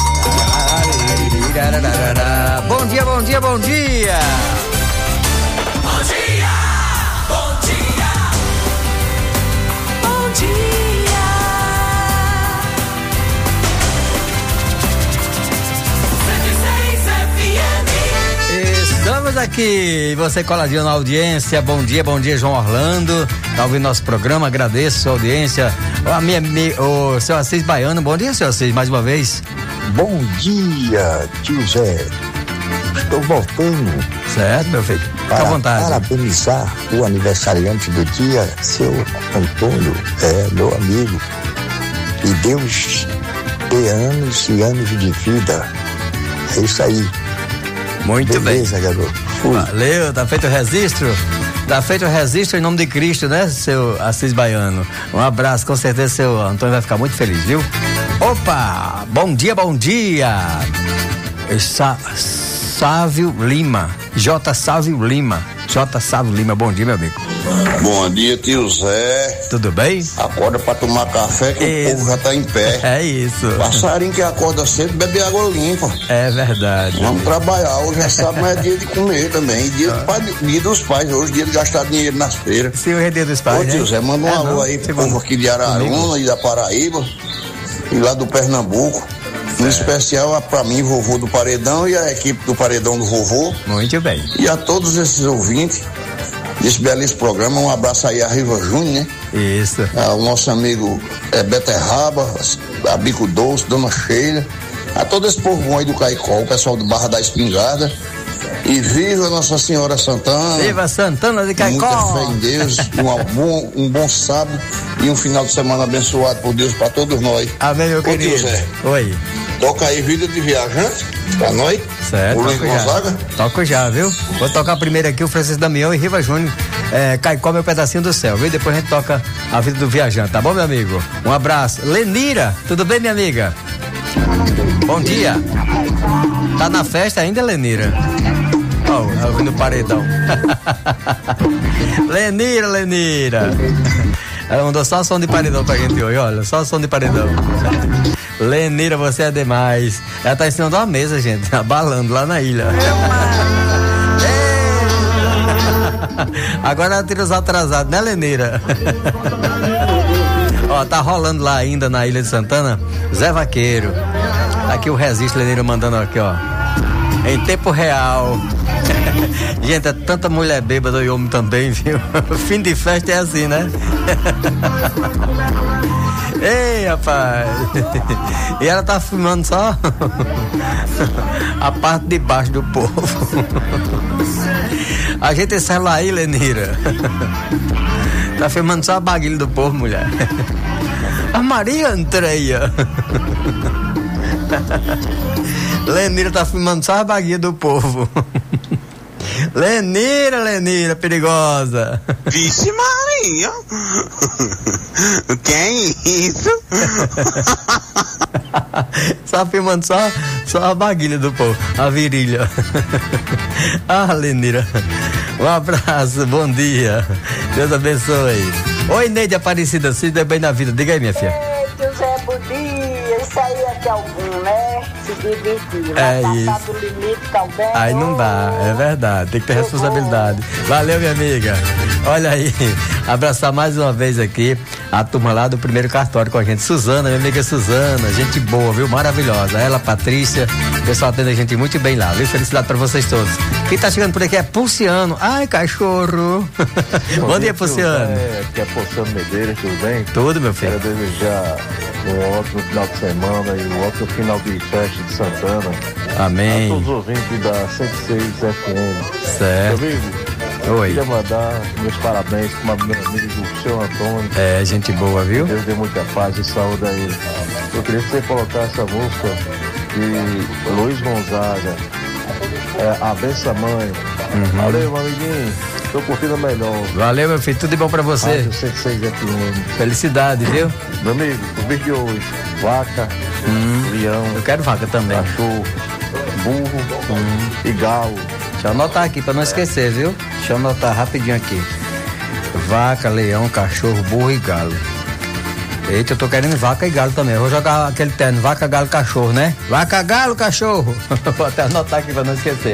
Bom dia, bom dia, bom dia. Bom dia, bom dia, bom dia. cento e seis F M. Estamos aqui, você coladinho na audiência. Bom dia, bom dia, João Orlando. Tá ouvindo nosso programa, agradeço a sua audiência. A minha, o seu Assis Baiano, bom dia, seu Assis, mais uma vez. Bom dia, tio Zé. Estou voltando. Certo, meu filho. Fica para à vontade. Parabenizar o aniversariante do dia, seu Antônio, é meu amigo. E Deus dê anos e anos de vida. É isso aí. Muito Beleza, bem. garoto. Fui. Valeu, tá feito o registro? Tá feito o registro em nome de Cristo, né, seu Assis Baiano? Um abraço, com certeza seu Antônio vai ficar muito feliz, viu? Opa! Bom dia, bom dia! Sa Sávio Lima, J. Sávio Lima, J. Sávio Lima, bom dia, meu amigo. Bom dia, tio Zé. Tudo bem? Acorda pra tomar café que isso. O povo já tá em pé. É isso. Passarinho que acorda cedo bebe água limpa. É verdade. Vamos trabalhar, hoje é sábado, mas é dia de comer também. Dia, ah. pai, dia dos pais, hoje dia de gastar dinheiro nas feiras. Sim, hoje é dia dos pais. Ô, tio né? Zé, manda um é, alô não, aí pro povo aqui de Araruna e da Paraíba e lá do Pernambuco. Em especial pra mim, vovô do Paredão e a equipe do Paredão do Vovô. Muito bem. E a todos esses ouvintes desse belíssimo programa, um abraço aí a Riva Júnior, né? Isso. Ah, o nosso amigo é, Beterraba, a Bico Doce, Dona Sheila, a todo esse povo bom aí do Caicó, o pessoal do Barra da Espingarda. E viva Nossa Senhora Santana. Viva Santana de Caicó. Muita fé em Deus, um bom, um bom sábado e um final de semana abençoado por Deus para todos nós. Amém, meu Ô, querido. Zé, oi. Toca aí Vida de Viajante pra nós. Certo. O Luiz Gonzaga. Toco já, viu? Vou tocar primeiro aqui o Francisco Damião e Riva Júnior. É, Caicó, meu pedacinho do céu, viu? Depois a gente toca a Vida do Viajante, tá bom, meu amigo? Um abraço. Lenira, tudo bem, minha amiga? Bom dia. Tá na festa ainda, Lenira? Ó, oh, ouvindo o paredão. Lenira, Lenira. Ela mandou só som de paredão pra gente hoje, olha, só som de paredão. Lenira, você é demais. Ela tá ensinando uma mesa, gente, abalando lá na ilha. Agora ela tira os atrasados, né, Lenira? Ó, tá rolando lá ainda na Ilha de Santana, Zé Vaqueiro. Aqui o Resiste, Lenira mandando aqui, ó. Em tempo real. Gente, é tanta mulher bêbada e homem também, viu? Fim de festa é assim, né? Ei, rapaz. E ela tá filmando só a parte de baixo do povo. A gente sai lá aí, Lenira. Tá filmando só a baguilha do povo, mulher. A Maria Andreia. Lenira tá filmando só a baguinha do povo. Lenira, Lenira, perigosa. Vixe Maria. Quem é isso? Só filmando só, só a baguilha do povo, a virilha. Ah, Lenira. Um abraço, bom dia. Deus abençoe. Oi, Neide Aparecida, se dê bem na vida. Diga aí, minha filha. Ei, José, bom dia. Isso aí é que algum, né? Se divertir. É Vai isso. passar do limite também. Aí não dá, é verdade, tem que ter responsabilidade. Valeu, minha amiga. Olha aí, abraçar mais uma vez aqui a turma lá do primeiro cartório com a gente. Suzana, minha amiga Suzana, gente boa, viu? Maravilhosa. Ela, Patrícia, o pessoal atende a gente muito bem lá, viu? Felicidade pra vocês todos. Quem tá chegando por aqui é Pulciano. Ai, cachorro. Bom, Bom dia, Pulciano. É, aqui é Pulciano Medeiros, tudo bem? Tudo, meu filho. Quero desejar um ótimo final de semana e um ótimo final de festa de Santana. Amém. A todos os ouvintes da cento e seis F M. Certo. Meu amigo, oi. Queria mandar meus parabéns para o meu amigo seu Antônio. É, gente boa, viu? Deus dê muita paz e saúde a ele. Eu queria que você colocasse essa música de Luiz Gonzaga, é, A Benção Mãe. Uhum. Valeu, meu amiguinho. Tô curtindo melhor. Valeu, meu filho, tudo de bom pra você. Rádio cento e seis F M. Felicidade, viu? Meu amigo, o vídeo de hoje, vaca, hum. leão. Eu quero vaca também. Cachorro, burro hum. e galo. Deixa eu anotar aqui pra não esquecer, viu? Deixa eu anotar rapidinho aqui. Vaca, leão, cachorro, burro e galo. Eita, eu tô querendo vaca e galo também. Eu vou jogar aquele terno, vaca, galo, cachorro, né? Vaca, galo, cachorro. Vou até anotar aqui pra não esquecer.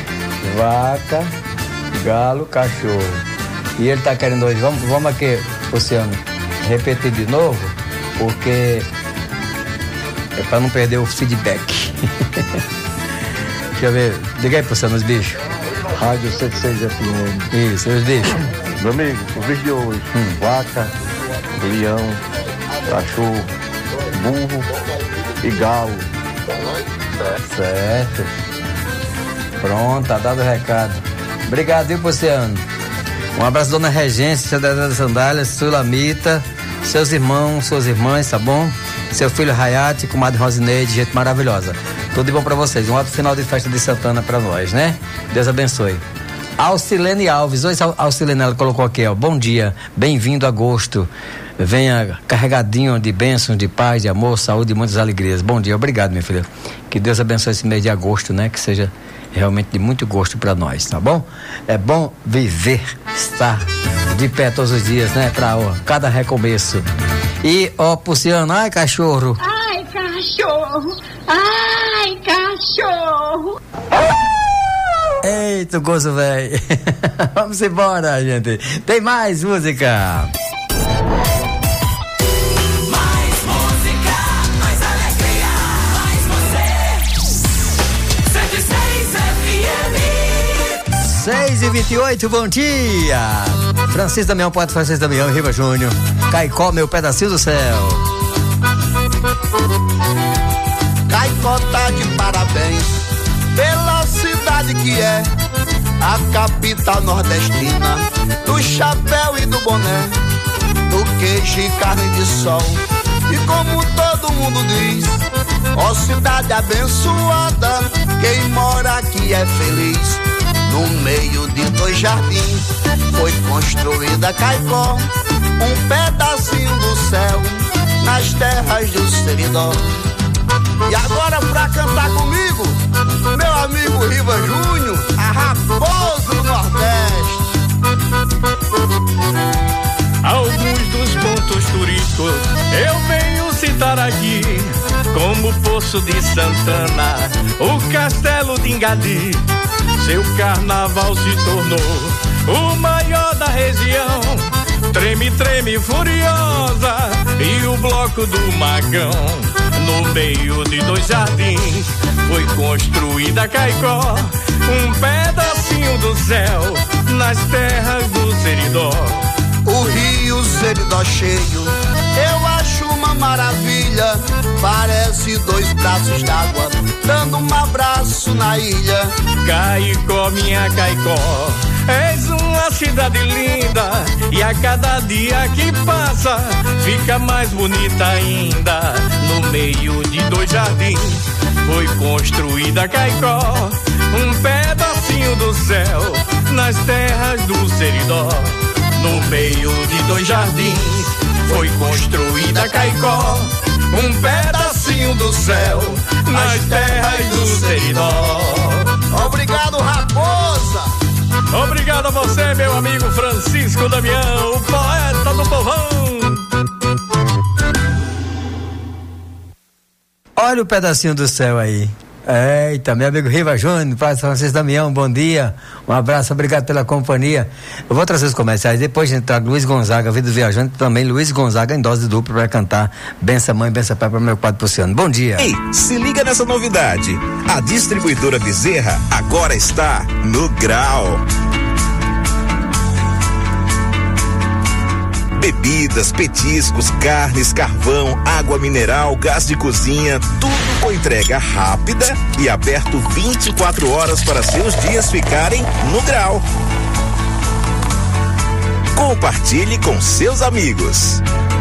Vaca, galo, cachorro. E ele tá querendo hoje. Vamos, vamos aqui, Luciano, repetir de novo, porque é pra não perder o feedback. Deixa eu ver. Diga aí, Luciano, os bichos. Rádio cento e seis F M. Isso, os bichos. Meu amigo, o vídeo de hoje, hum. vaca, leão, cachorro, burro e galo. Certo. Pronto, tá dado o recado. Obrigado, viu, Luciano? Um abraço, dona Regência, secretária das Sandálias, Sulamita, seus irmãos, suas irmãs, tá bom? Seu filho Hayate, comadre Rosineide, gente maravilhosa. Tudo de bom pra vocês. Um ótimo final de festa de Santana pra nós, né? Deus abençoe. Alcilene Alves, oi Alcilene, ela colocou aqui, ó, bom dia, bem-vindo a agosto, venha carregadinho de bênçãos, de paz, de amor, saúde e muitas alegrias. Bom dia, obrigado, minha filha, que Deus abençoe esse mês de agosto, né, que seja realmente de muito gosto para nós, tá bom? É bom viver, estar de pé todos os dias, né, pra ó, cada recomeço. E, ó, Puciano, ai cachorro. Ai, cachorro, ai, cachorro. Eita, gozo, velho. Vamos embora, gente. Tem mais música. Mais música, mais alegria, mais você. cento e seis F M. seis e vinte e oito, bom dia. Francisco Damião, poeta Francisco Damião, Riva Júnior. Caicó, meu pedacinho do céu. Caicó tá de parabéns pela cidade que é a capital nordestina, do chapéu e do boné, do queijo e carne de sol. E como todo mundo diz, ó cidade abençoada, quem mora aqui é feliz. No meio de dois jardins foi construída Caicó, um pedacinho do céu nas terras do Seridó. E agora pra cantar comigo, meu amigo Riva Júnior, a raposa do Nordeste. Alguns dos pontos turísticos eu venho citar aqui, como o Poço de Santana, o Castelo de Ingadi. Seu carnaval se tornou o maior da região. Treme, treme, furiosa e o bloco do Magão. No meio de dois jardins foi construída Caicó, um pedacinho do céu nas terras do Seridó. O rio Seridó cheio, eu acho uma maravilha. Parece dois braços d'água, dando um abraço na ilha. Caicó, minha Caicó, és uma cidade linda, e a cada dia que passa fica mais bonita ainda. No meio de dois jardins foi construída Caicó, um pedacinho do céu, nas terras do Seridó. No meio de dois jardins, foi construída Caicó, um pedacinho do céu, nas terras do Seridó. Obrigado, Raposa! Obrigado a você, meu amigo Francisco Damião, o poeta do povão. Olha o pedacinho do céu aí. Eita, meu amigo Riva Júnior, Padre Francisco Damião, bom dia, um abraço, obrigado pela companhia. Eu vou trazer os comerciais, depois a gente traga Luiz Gonzaga, Vida do Viajante, também Luiz Gonzaga em dose dupla para cantar Bença Mãe, Bença Pai para meu Padre Luciano. Bom dia. Ei, se liga nessa novidade, a distribuidora Bezerra agora está no Grau. Bebidas, petiscos, carnes, carvão, água mineral, gás de cozinha, tudo com entrega rápida e aberto vinte e quatro horas para seus dias ficarem no Grau. Compartilhe com seus amigos.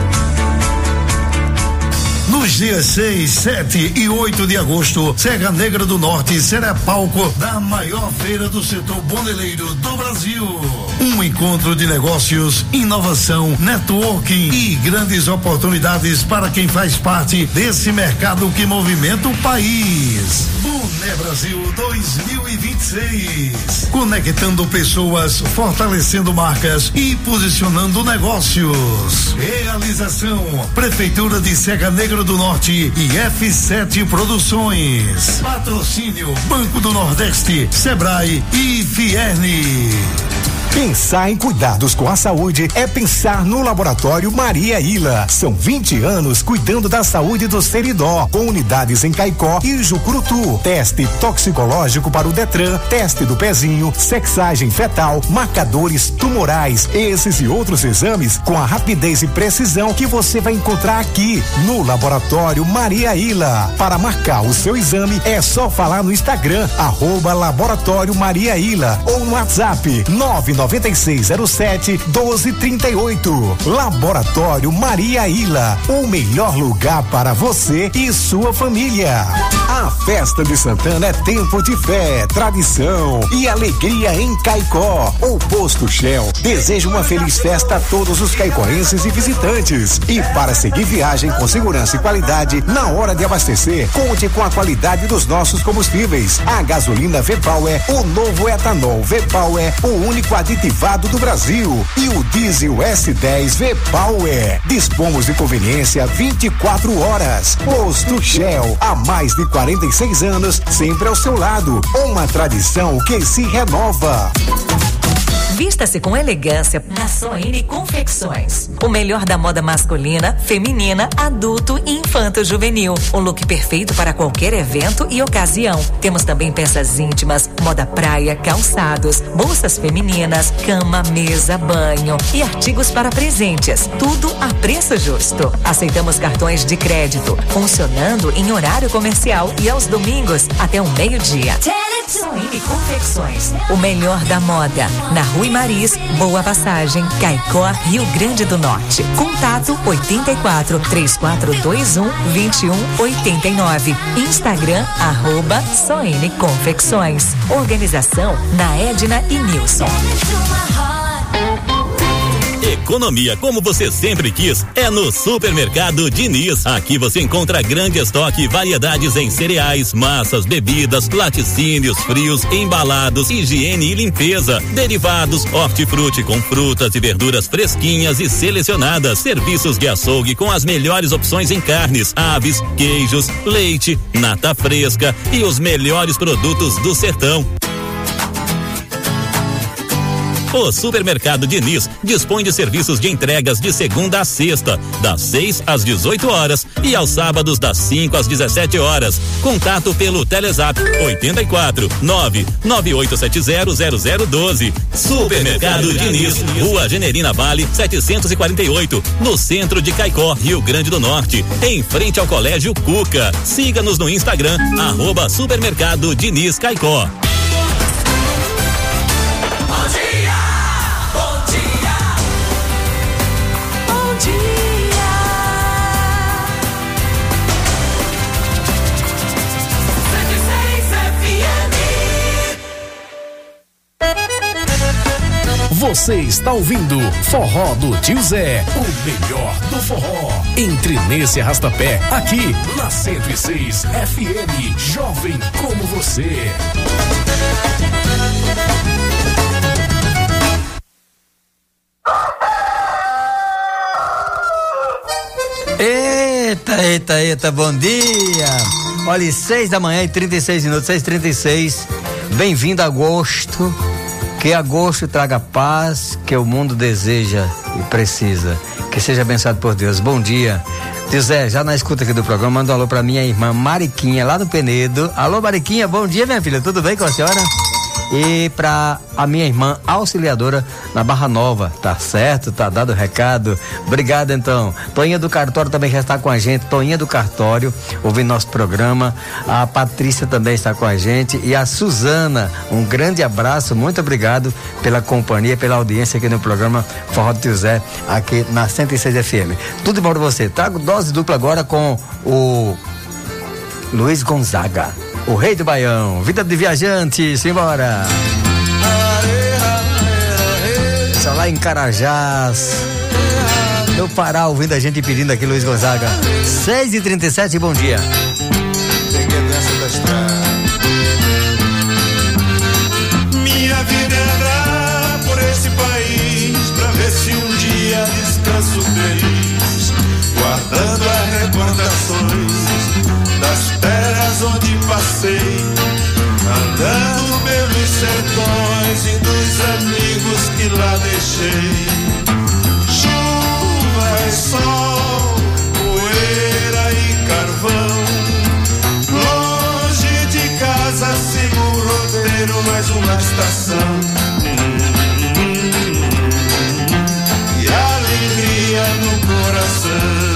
Nos dias seis, sete e oito de agosto, Serra Negra do Norte será palco da maior feira do setor boneleiro do Brasil. Um encontro de negócios, inovação, networking e grandes oportunidades para quem faz parte desse mercado que movimenta o país. Boné Brasil dois mil e vinte e seis. Conectando pessoas, fortalecendo marcas e posicionando negócios. Realização: Prefeitura de Serra Negra do Norte e F sete Produções. Patrocínio: Banco do Nordeste, Sebrae e Fierne. Pensar em cuidados com a saúde é pensar no Laboratório Maria Ila. São vinte anos cuidando da saúde do Seridó, com unidades em Caicó e Jucurutu. Teste toxicológico para o Detran, teste do pezinho, sexagem fetal, marcadores tumorais. Esses e outros exames com a rapidez e precisão que você vai encontrar aqui no Laboratório Maria Ila. Para marcar o seu exame é só falar no Instagram, arroba Laboratório Maria Ila, ou no WhatsApp nove nove seis zero sete doze trinta e oito. Laboratório Maria Ila, o melhor lugar para você e sua família. A festa de Santana é tempo de fé, tradição e alegria em Caicó. O Posto Shell deseja uma feliz festa a todos os caicoenses e visitantes. E para seguir viagem com segurança e qualidade, na hora de abastecer, conte com a qualidade dos nossos combustíveis. A gasolina V-Power, o novo etanol V-Power, o único aditivado do Brasil, e o diesel S dez V-Power. Dispomos de conveniência vinte e quatro horas. Posto Shell, há mais de quarenta e seis anos, sempre ao seu lado. Uma tradição que se renova. Vista-se com elegância na Soine Confecções. O melhor da moda masculina, feminina, adulto e infanto-juvenil. Um look perfeito para qualquer evento e ocasião. Temos também peças íntimas, moda praia, calçados, bolsas femininas, cama, mesa, banho e artigos para presentes. Tudo a preço justo. Aceitamos cartões de crédito, funcionando em horário comercial e aos domingos até o meio-dia. Soine Confecções, o melhor da moda, na Rua Maris, Boa Passagem, Caicó, Rio Grande do Norte. Contato oitenta e quatro, três quatro dois um, vinte e um oitenta e nove. Instagram, arroba Soine Confecções. Organização na Edna e Nilson. Economia como você sempre quis é no Supermercado Diniz. Aqui você encontra grande estoque e variedades em cereais, massas, bebidas, laticínios, frios, embalados, higiene e limpeza, derivados, hortifruti com frutas e verduras fresquinhas e selecionadas, serviços de açougue com as melhores opções em carnes, aves, queijos, leite, nata fresca e os melhores produtos do sertão. O Supermercado Diniz dispõe de serviços de entregas de segunda a sexta, das seis às dezoito horas e aos sábados das cinco às dezessete horas. Contato pelo Telezap oitenta e quatro, nove nove oito sete zero zero zero doze. Supermercado Diniz, Rua Generina Vale setecentos e quarenta e oito, no centro de Caicó, Rio Grande do Norte, em frente ao Colégio Cuca. Siga-nos no Instagram, arroba Supermercado Diniz Caicó. Você está ouvindo Forró do Tio Zé, o melhor do forró. Entre nesse arrastapé, aqui na cento e seis F M, jovem como você. Eita, eita, eita, bom dia. Olha, seis da manhã e trinta e seis minutos, seis e trinta e seis. Bem-vindo a agosto. Que agosto traga paz, que o mundo deseja e precisa. Que seja abençoado por Deus. Bom dia. Tio Zé, já na escuta aqui do programa, manda um alô pra minha irmã Mariquinha, lá do Penedo. Alô, Mariquinha, bom dia, minha filha. Tudo bem com a senhora? E pra a minha irmã auxiliadora na Barra Nova, tá certo? Tá dado o recado. Obrigado, então. Toinha do Cartório também já está com a gente. Toinha do Cartório, ouvindo nosso programa. A Patrícia também está com a gente. E a Suzana, um grande abraço. Muito obrigado pela companhia, pela audiência aqui no programa Forró do Tio Zé, aqui na cento e seis F M. Tudo de bom pra você. Trago dose dupla agora com o Luiz Gonzaga, o rei do Baião. Vida de viajante, simbora. Só lá em Carajás, no Pará, ouvindo a gente pedindo aqui, Luiz Gonzaga. seis e trinta e sete, bom dia. Peguei a dança da estrada. Minha vida é andar por esse país, pra ver se um dia descanso feliz, guardando as recordações das terras onde passei, andando pelos sertões e dos amigos que lá deixei. Chuva e sol, poeira e carvão, longe de casa sigo o roteiro, mais uma estação. E alegria no coração.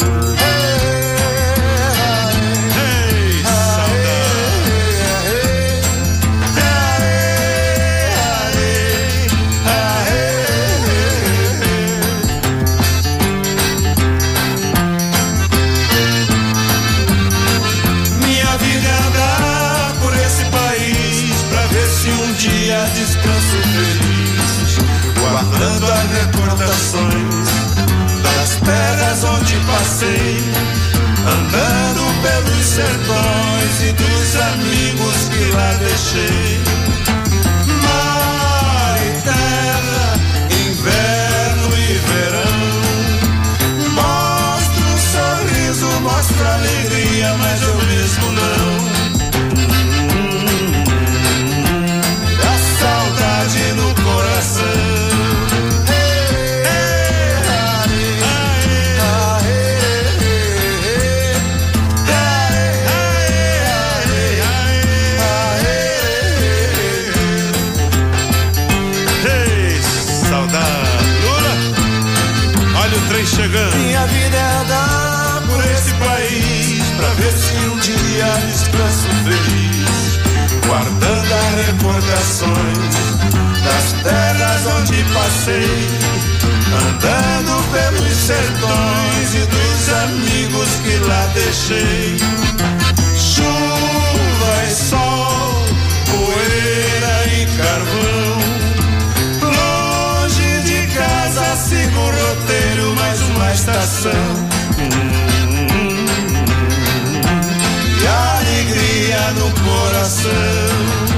Descanso feliz, guardando as recordações das terras onde passei, andando pelos sertões e dos amigos que lá deixei. Mar e terra, inverno e verão, mostra um sorriso, mostra alegria, mas eu mesmo não. No coração. Ei, saudade. Lula, olha o trem chegando. Minha vida é andar por esse país, pra ver se um dia descanso feliz, guardando as recordações das terras onde passei, andando pelos sertões e dos amigos que lá deixei. Chuva e sol, poeira e carvão, longe de casa sigo o roteiro, mais uma estação. E alegria no coração.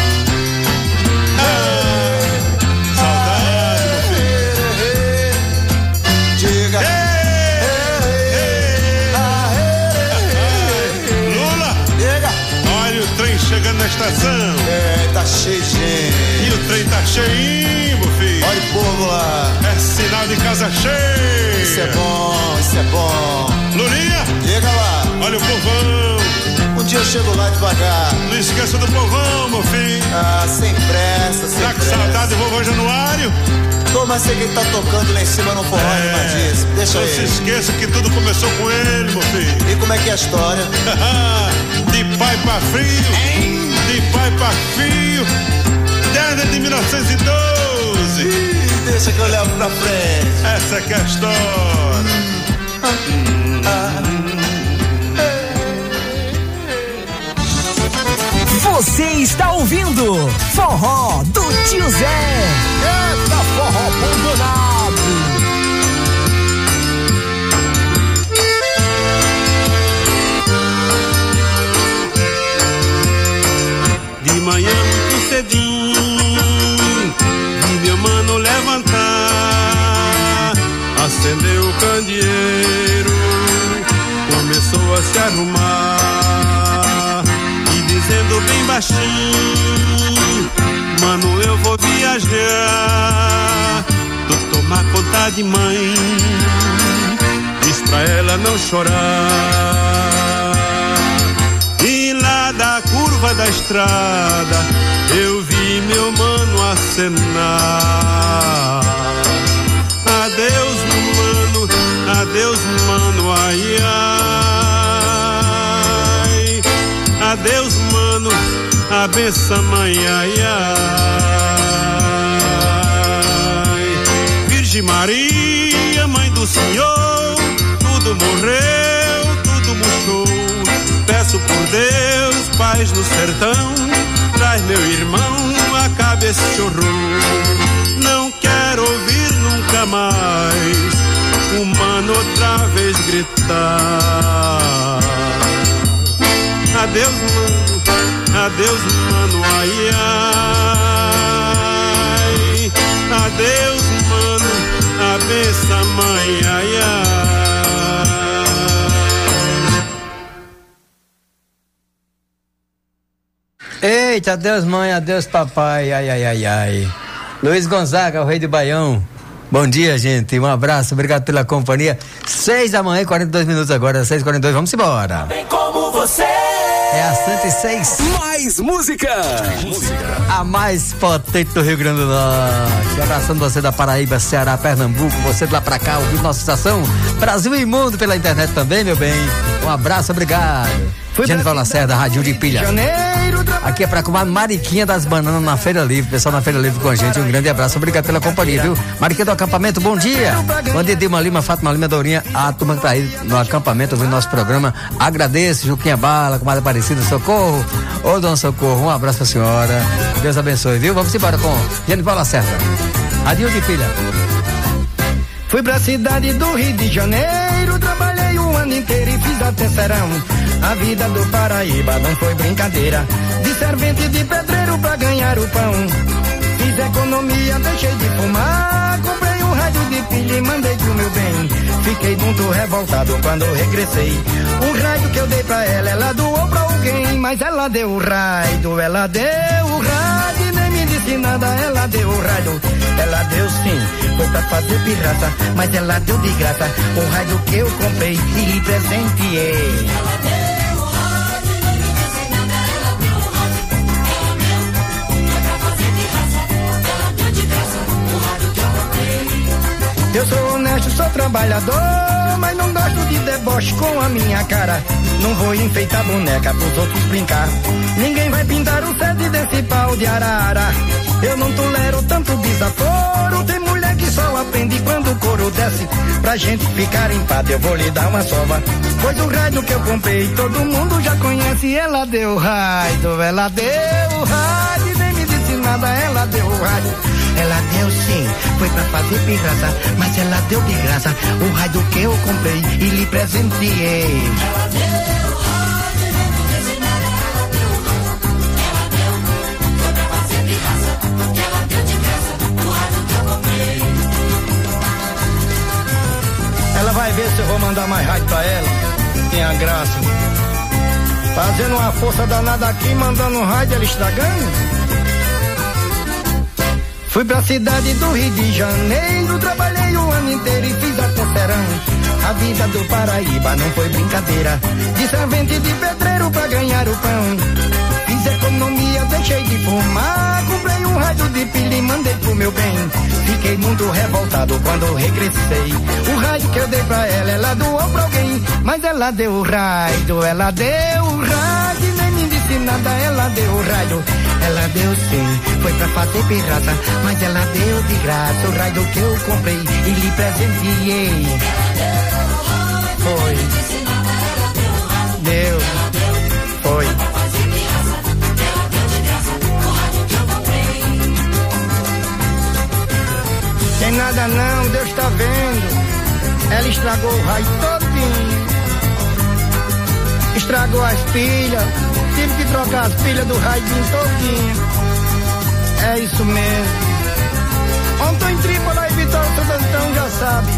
Chegando na estação. É, tá cheio de gente. E o trem tá cheinho, meu filho. Olha o povo lá. É sinal de casa cheia. Isso é bom, isso é bom. Lurinha, chega lá. Olha o povão. Um dia eu chego lá devagar. Não esqueça do povão, meu filho. Ah, sem pressa, sem tá pressa. Tá com saudade do vovô Januário? Tô, mas sei que ele tá tocando lá em cima no forró, é, Madiz. Deixa eu Não se esqueça que tudo começou com ele, meu filho. E como é que é a história? De pai pra filho. Hein? De pai pra filho. Desde mil novecentos e doze. Ih, deixa que eu levo pra frente. Essa é que é a história. Você está ouvindo Forró do Tio Zé. Eita, forró abandonado. De manhã muito cedinho, vi meu mano levantar, acendeu o candeeiro, começou a se arrumar e dizendo bem baixinho: mano, eu vou viajar, tu tomar conta de mãe, diz pra ela não chorar. E lá da curva da estrada eu vi meu mano acenar. Adeus, mano, adeus, mano, ai, ai. Adeus, mano, a benção, mãe, ai, ai. Virgem Maria, mãe do Senhor, tudo morreu, tudo murchou. Peço por Deus, paz no sertão, traz meu irmão, acabe esse horror. Não quero ouvir nunca mais o mano outra vez gritar. Adeus, mano, adeus, mano, ai, ai. Adeus, mano, a benção, mãe, ai, ai. Eita, adeus mãe, adeus papai, ai, ai, ai, ai. Luiz Gonzaga, o rei do Baião. Bom dia, gente, um abraço, obrigado pela companhia. Seis da manhã, quarenta e dois minutos agora, seis e quarenta e dois, vamos embora. Bem como você. É a cento e seis. Mais música. A mais potente do Rio Grande do Norte. Abraçando você da Paraíba, Ceará, Pernambuco, você de lá pra cá, ouvindo nossa estação Brasil e Mundo pela internet também, meu bem. Um abraço, obrigado. Jennifer Lacerda, Rádio de Pilha. Aqui é pra comer Mariquinha das Bananas na Feira Livre. Pessoal na Feira Livre com a gente, um grande abraço. Obrigado pela companhia, viu? Mariquinha do acampamento, bom dia. Bom dia, Dilma Lima, Fátima Lima, Dourinha, a turma que tá aí no acampamento ouvindo nosso programa. Agradeço, Juquinha Bala, Comadre Aparecida, Socorro. Ô, dona Socorro, um abraço pra senhora. Deus abençoe, viu? Vamos embora com Jennifer Lacerda. Rádio de Pilha. Fui pra cidade do Rio de Janeiro, trabalhei um ano inteiro e fiz até serão. A vida do Paraíba não foi brincadeira, de servente de pedreiro pra ganhar o pão. Fiz economia, deixei de fumar, comprei um rádio de pilha e mandei pro meu bem. Fiquei muito revoltado quando regressei. O rádio que eu dei pra ela, ela doou pra alguém, mas ela deu o rádio, ela deu o rádio e nem me disse nada, ela deu o rádio. Ela deu sim, foi pra fazer pirraça, mas ela deu de graça o rádio que eu comprei e lhe presenteei. Ela deu o rádio, nem me disse nada, ela deu o rádio. Ela deu, foi pra fazer pirraça, ela deu de graça o rádio que eu comprei. Eu sou honesto, sou trabalhador, mas não gosto de deboche com a minha cara. Não vou enfeitar boneca pros outros brincar. Ninguém vai pintar o sede desse pau de arara. Eu não tolero tanto desaforo. Tem mulher que só aprende quando o couro desce. Pra gente ficar em paz eu vou lhe dar uma sova. Pois o rádio que eu comprei todo mundo já conhece. Ela deu o rádio, ela deu o rádio. Nem me disse nada, ela deu o rádio. Ela deu sim, foi pra fazer pirraça, mas ela deu de graça o rádio que eu comprei e lhe presenteei. Ela deu o rádio, nem me disse nada, ela deu o rádio. Ela deu, foi pra fazer pirraça, ela deu de graça o rádio que eu comprei. Ela vai ver se eu vou mandar mais rádio pra ela, tenha graça. Fazendo uma força danada aqui, mandando um rádio, ela estragando. Fui pra cidade do Rio de Janeiro, trabalhei o ano inteiro e fiz até serão. A vida do Paraíba não foi brincadeira, de servente de pedreiro pra ganhar o pão. Fiz economia, deixei de fumar, comprei um rádio de pilha e mandei pro meu bem. Fiquei muito revoltado quando regressei. O rádio que eu dei pra ela, ela doou pra alguém, mas ela deu o rádio, ela deu o rádio, nem me disse nada, ela deu o rádio. Ela deu sim, foi pra fazer pirraça, mas ela deu de graça o rádio que eu comprei e lhe presenteei. Foi. Deu. Foi. não, Deus tá vendo. Ela estragou o raio todinho. Estragou as pilhas. Tive que trocar as pilhas do raio todinho. É isso mesmo. Ontem em Trípola e Vitória Santo Antão já sabe.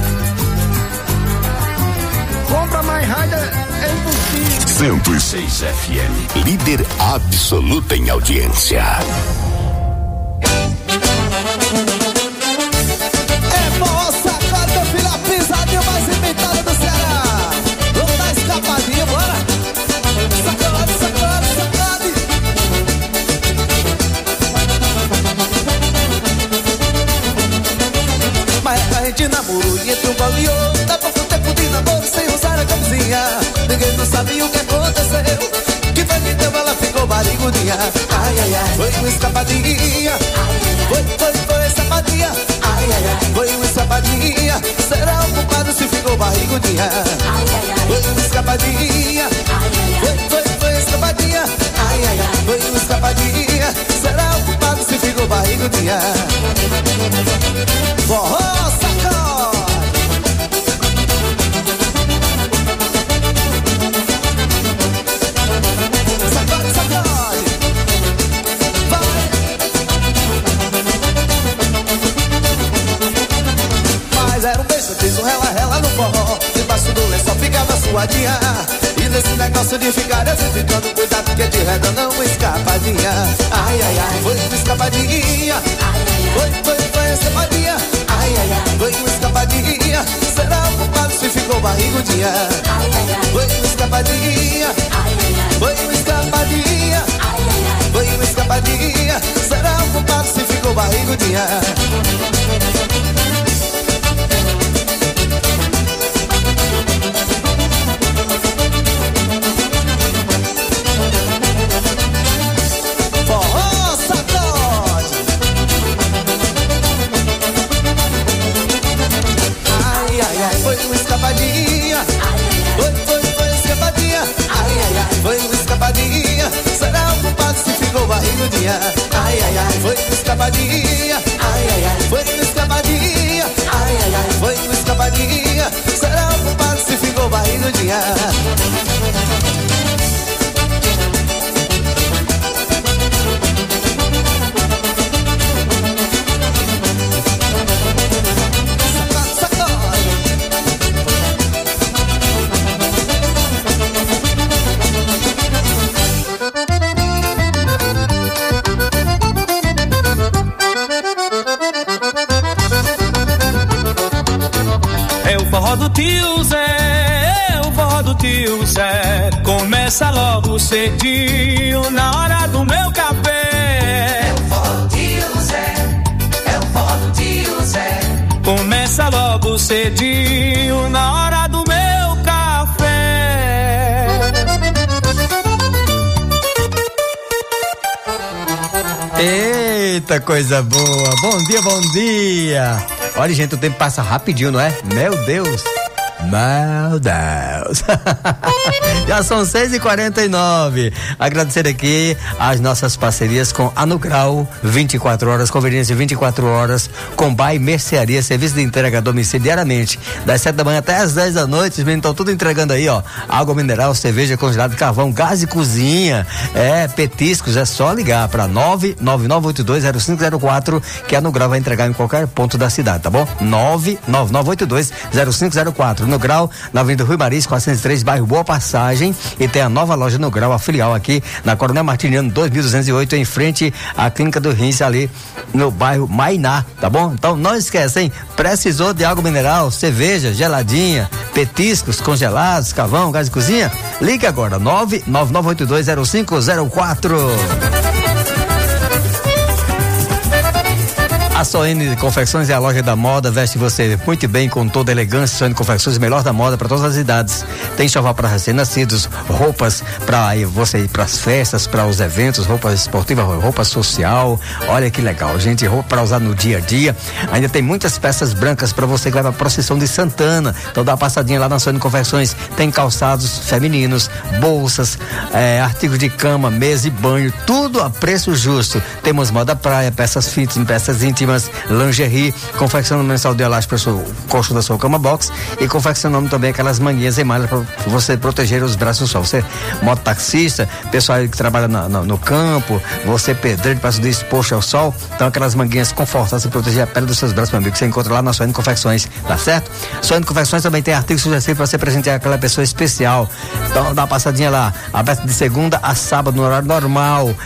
Compra mais raio é impossível. cento e seis F M, líder absoluta em audiência. É moça, canta, filha, pisadinha mais inventada do Ceará. Vamos dar escapadinha, bora. Sacode, sacode, sacode. Mas a gente namorou e entre um gole e outro dá pouco tempo de namoro sem usar a camisinha. Ninguém não sabe o que aconteceu, que foi que deu, ela ficou barrigudinha. Ai, ai, ai, foi uma escapadinha. Foi, foi, foi escapadinha. Ai, ai, ai, foi uma escapadinha. Será o culpado se ficou barrigudinha. Ai, ai, ai, foi uma escapadinha. Foi, foi, foi escapadinha. Ai, ai, ai, foi uma escapadinha. Será o culpado se ficou barrigudinha. Forró, sacode. Sacode, sacode. Vai. Mas era um beijo, fiz um rela-rela no forró. Debaixo do lençol ficava suadinha. E nesse negócio de ficar executando, cuidado que de reda não escapadinha. Ai, ai, ai, foi uma escapadinha. Foi, foi, foi escapadinha. Ai, ai, ai, foi uma escapadinha. Será o culpado se ficou barrigudinha. Foi uma escapadinha. Foi uma escapadinha. Foi uma escapadinha. Será o culpado se ficou barrigudinha. Forró, sacode. Ai, ai, ai, foi uma escapadinha. Foi, foi, foi escapadinha. Ai, ai, ai, foi uma escapadinha. Será o culpado se ficou barrigudinha. Ai, ai, ai, foi uma escapadinha. Ai, ai, ai, foi uma escapadinha. Ai, ai, ai, foi uma escapadinha. Será o culpado se ficou barrigudinha. É o forró do tio Zé, é o forró do tio Zé. Começa logo cedinho, na hora do meu café. É o forró do tio Zé, é o forró do tio Zé. Começa logo cedinho, na hora do meu café. Eita, coisa boa. Bom dia, bom dia. Olha, gente, o tempo passa rapidinho, não é? Meu Deus. Meu Deus. Já são seis e quarenta e nove. Agradecer aqui as nossas parcerias com a Nugrau, vinte e quatro horas, conveniência vinte e quatro horas, Combai Mercearia, serviço de entrega a domicílio diariamente, das sete da manhã até as dez da noite. Os meninos estão tudo entregando aí, ó. Água mineral, cerveja, congelado, carvão, gás e cozinha, é, petiscos. É só ligar para nove nove nove oito dois zero cinco zero quatro que a Nugrau vai entregar em qualquer ponto da cidade, tá bom? nove nove nove oito dois zero cinco zero quatro. No Grau, na Avenida Rui Maris, quatrocentos e três, bairro Boa Passagem, e tem a nova loja no Grau, a filial aqui na Coronel Martiniano dois mil duzentos e oito, em frente à Clínica do Rins, ali no bairro Mainá, tá bom? Então não esquece, hein? Precisou de água mineral, cerveja, geladinha, petiscos, congelados, carvão, gás de cozinha? Ligue agora, nove nove nove oito dois zero cinco zero quatro. A Soene Confecções é a loja da moda, veste você muito bem com toda elegância. Soene Confecções, melhor da moda para todas as idades. Tem enxoval para recém-nascidos, roupas para você ir para as festas, para os eventos, roupa esportiva, roupa social. Olha que legal, gente, roupa para usar no dia a dia. Ainda tem muitas peças brancas para você que vai para a procissão de Santana. Então dá uma passadinha lá na Soene Confecções. Tem calçados femininos, bolsas, é, artigos de cama, mesa e banho, tudo a preço justo. Temos moda praia, peças fitness, peças íntimas, íntimas, lingerie, confeccionando mensal de elástico para o coxo da sua cama box e confeccionando também aquelas manguinhas em malha para você proteger os braços do sol. Você, mototaxista, pessoal que trabalha na, na, no campo, você pedreiro para se exposto ao sol, então aquelas manguinhas confortáveis para proteger a pele dos seus braços, meu amigo, que você encontra lá na Soane Confecções, tá certo? Soane Confecções também tem artigos sugestivos para você presentear aquela pessoa especial. Então dá uma passadinha lá, aberto de segunda a sábado no horário normal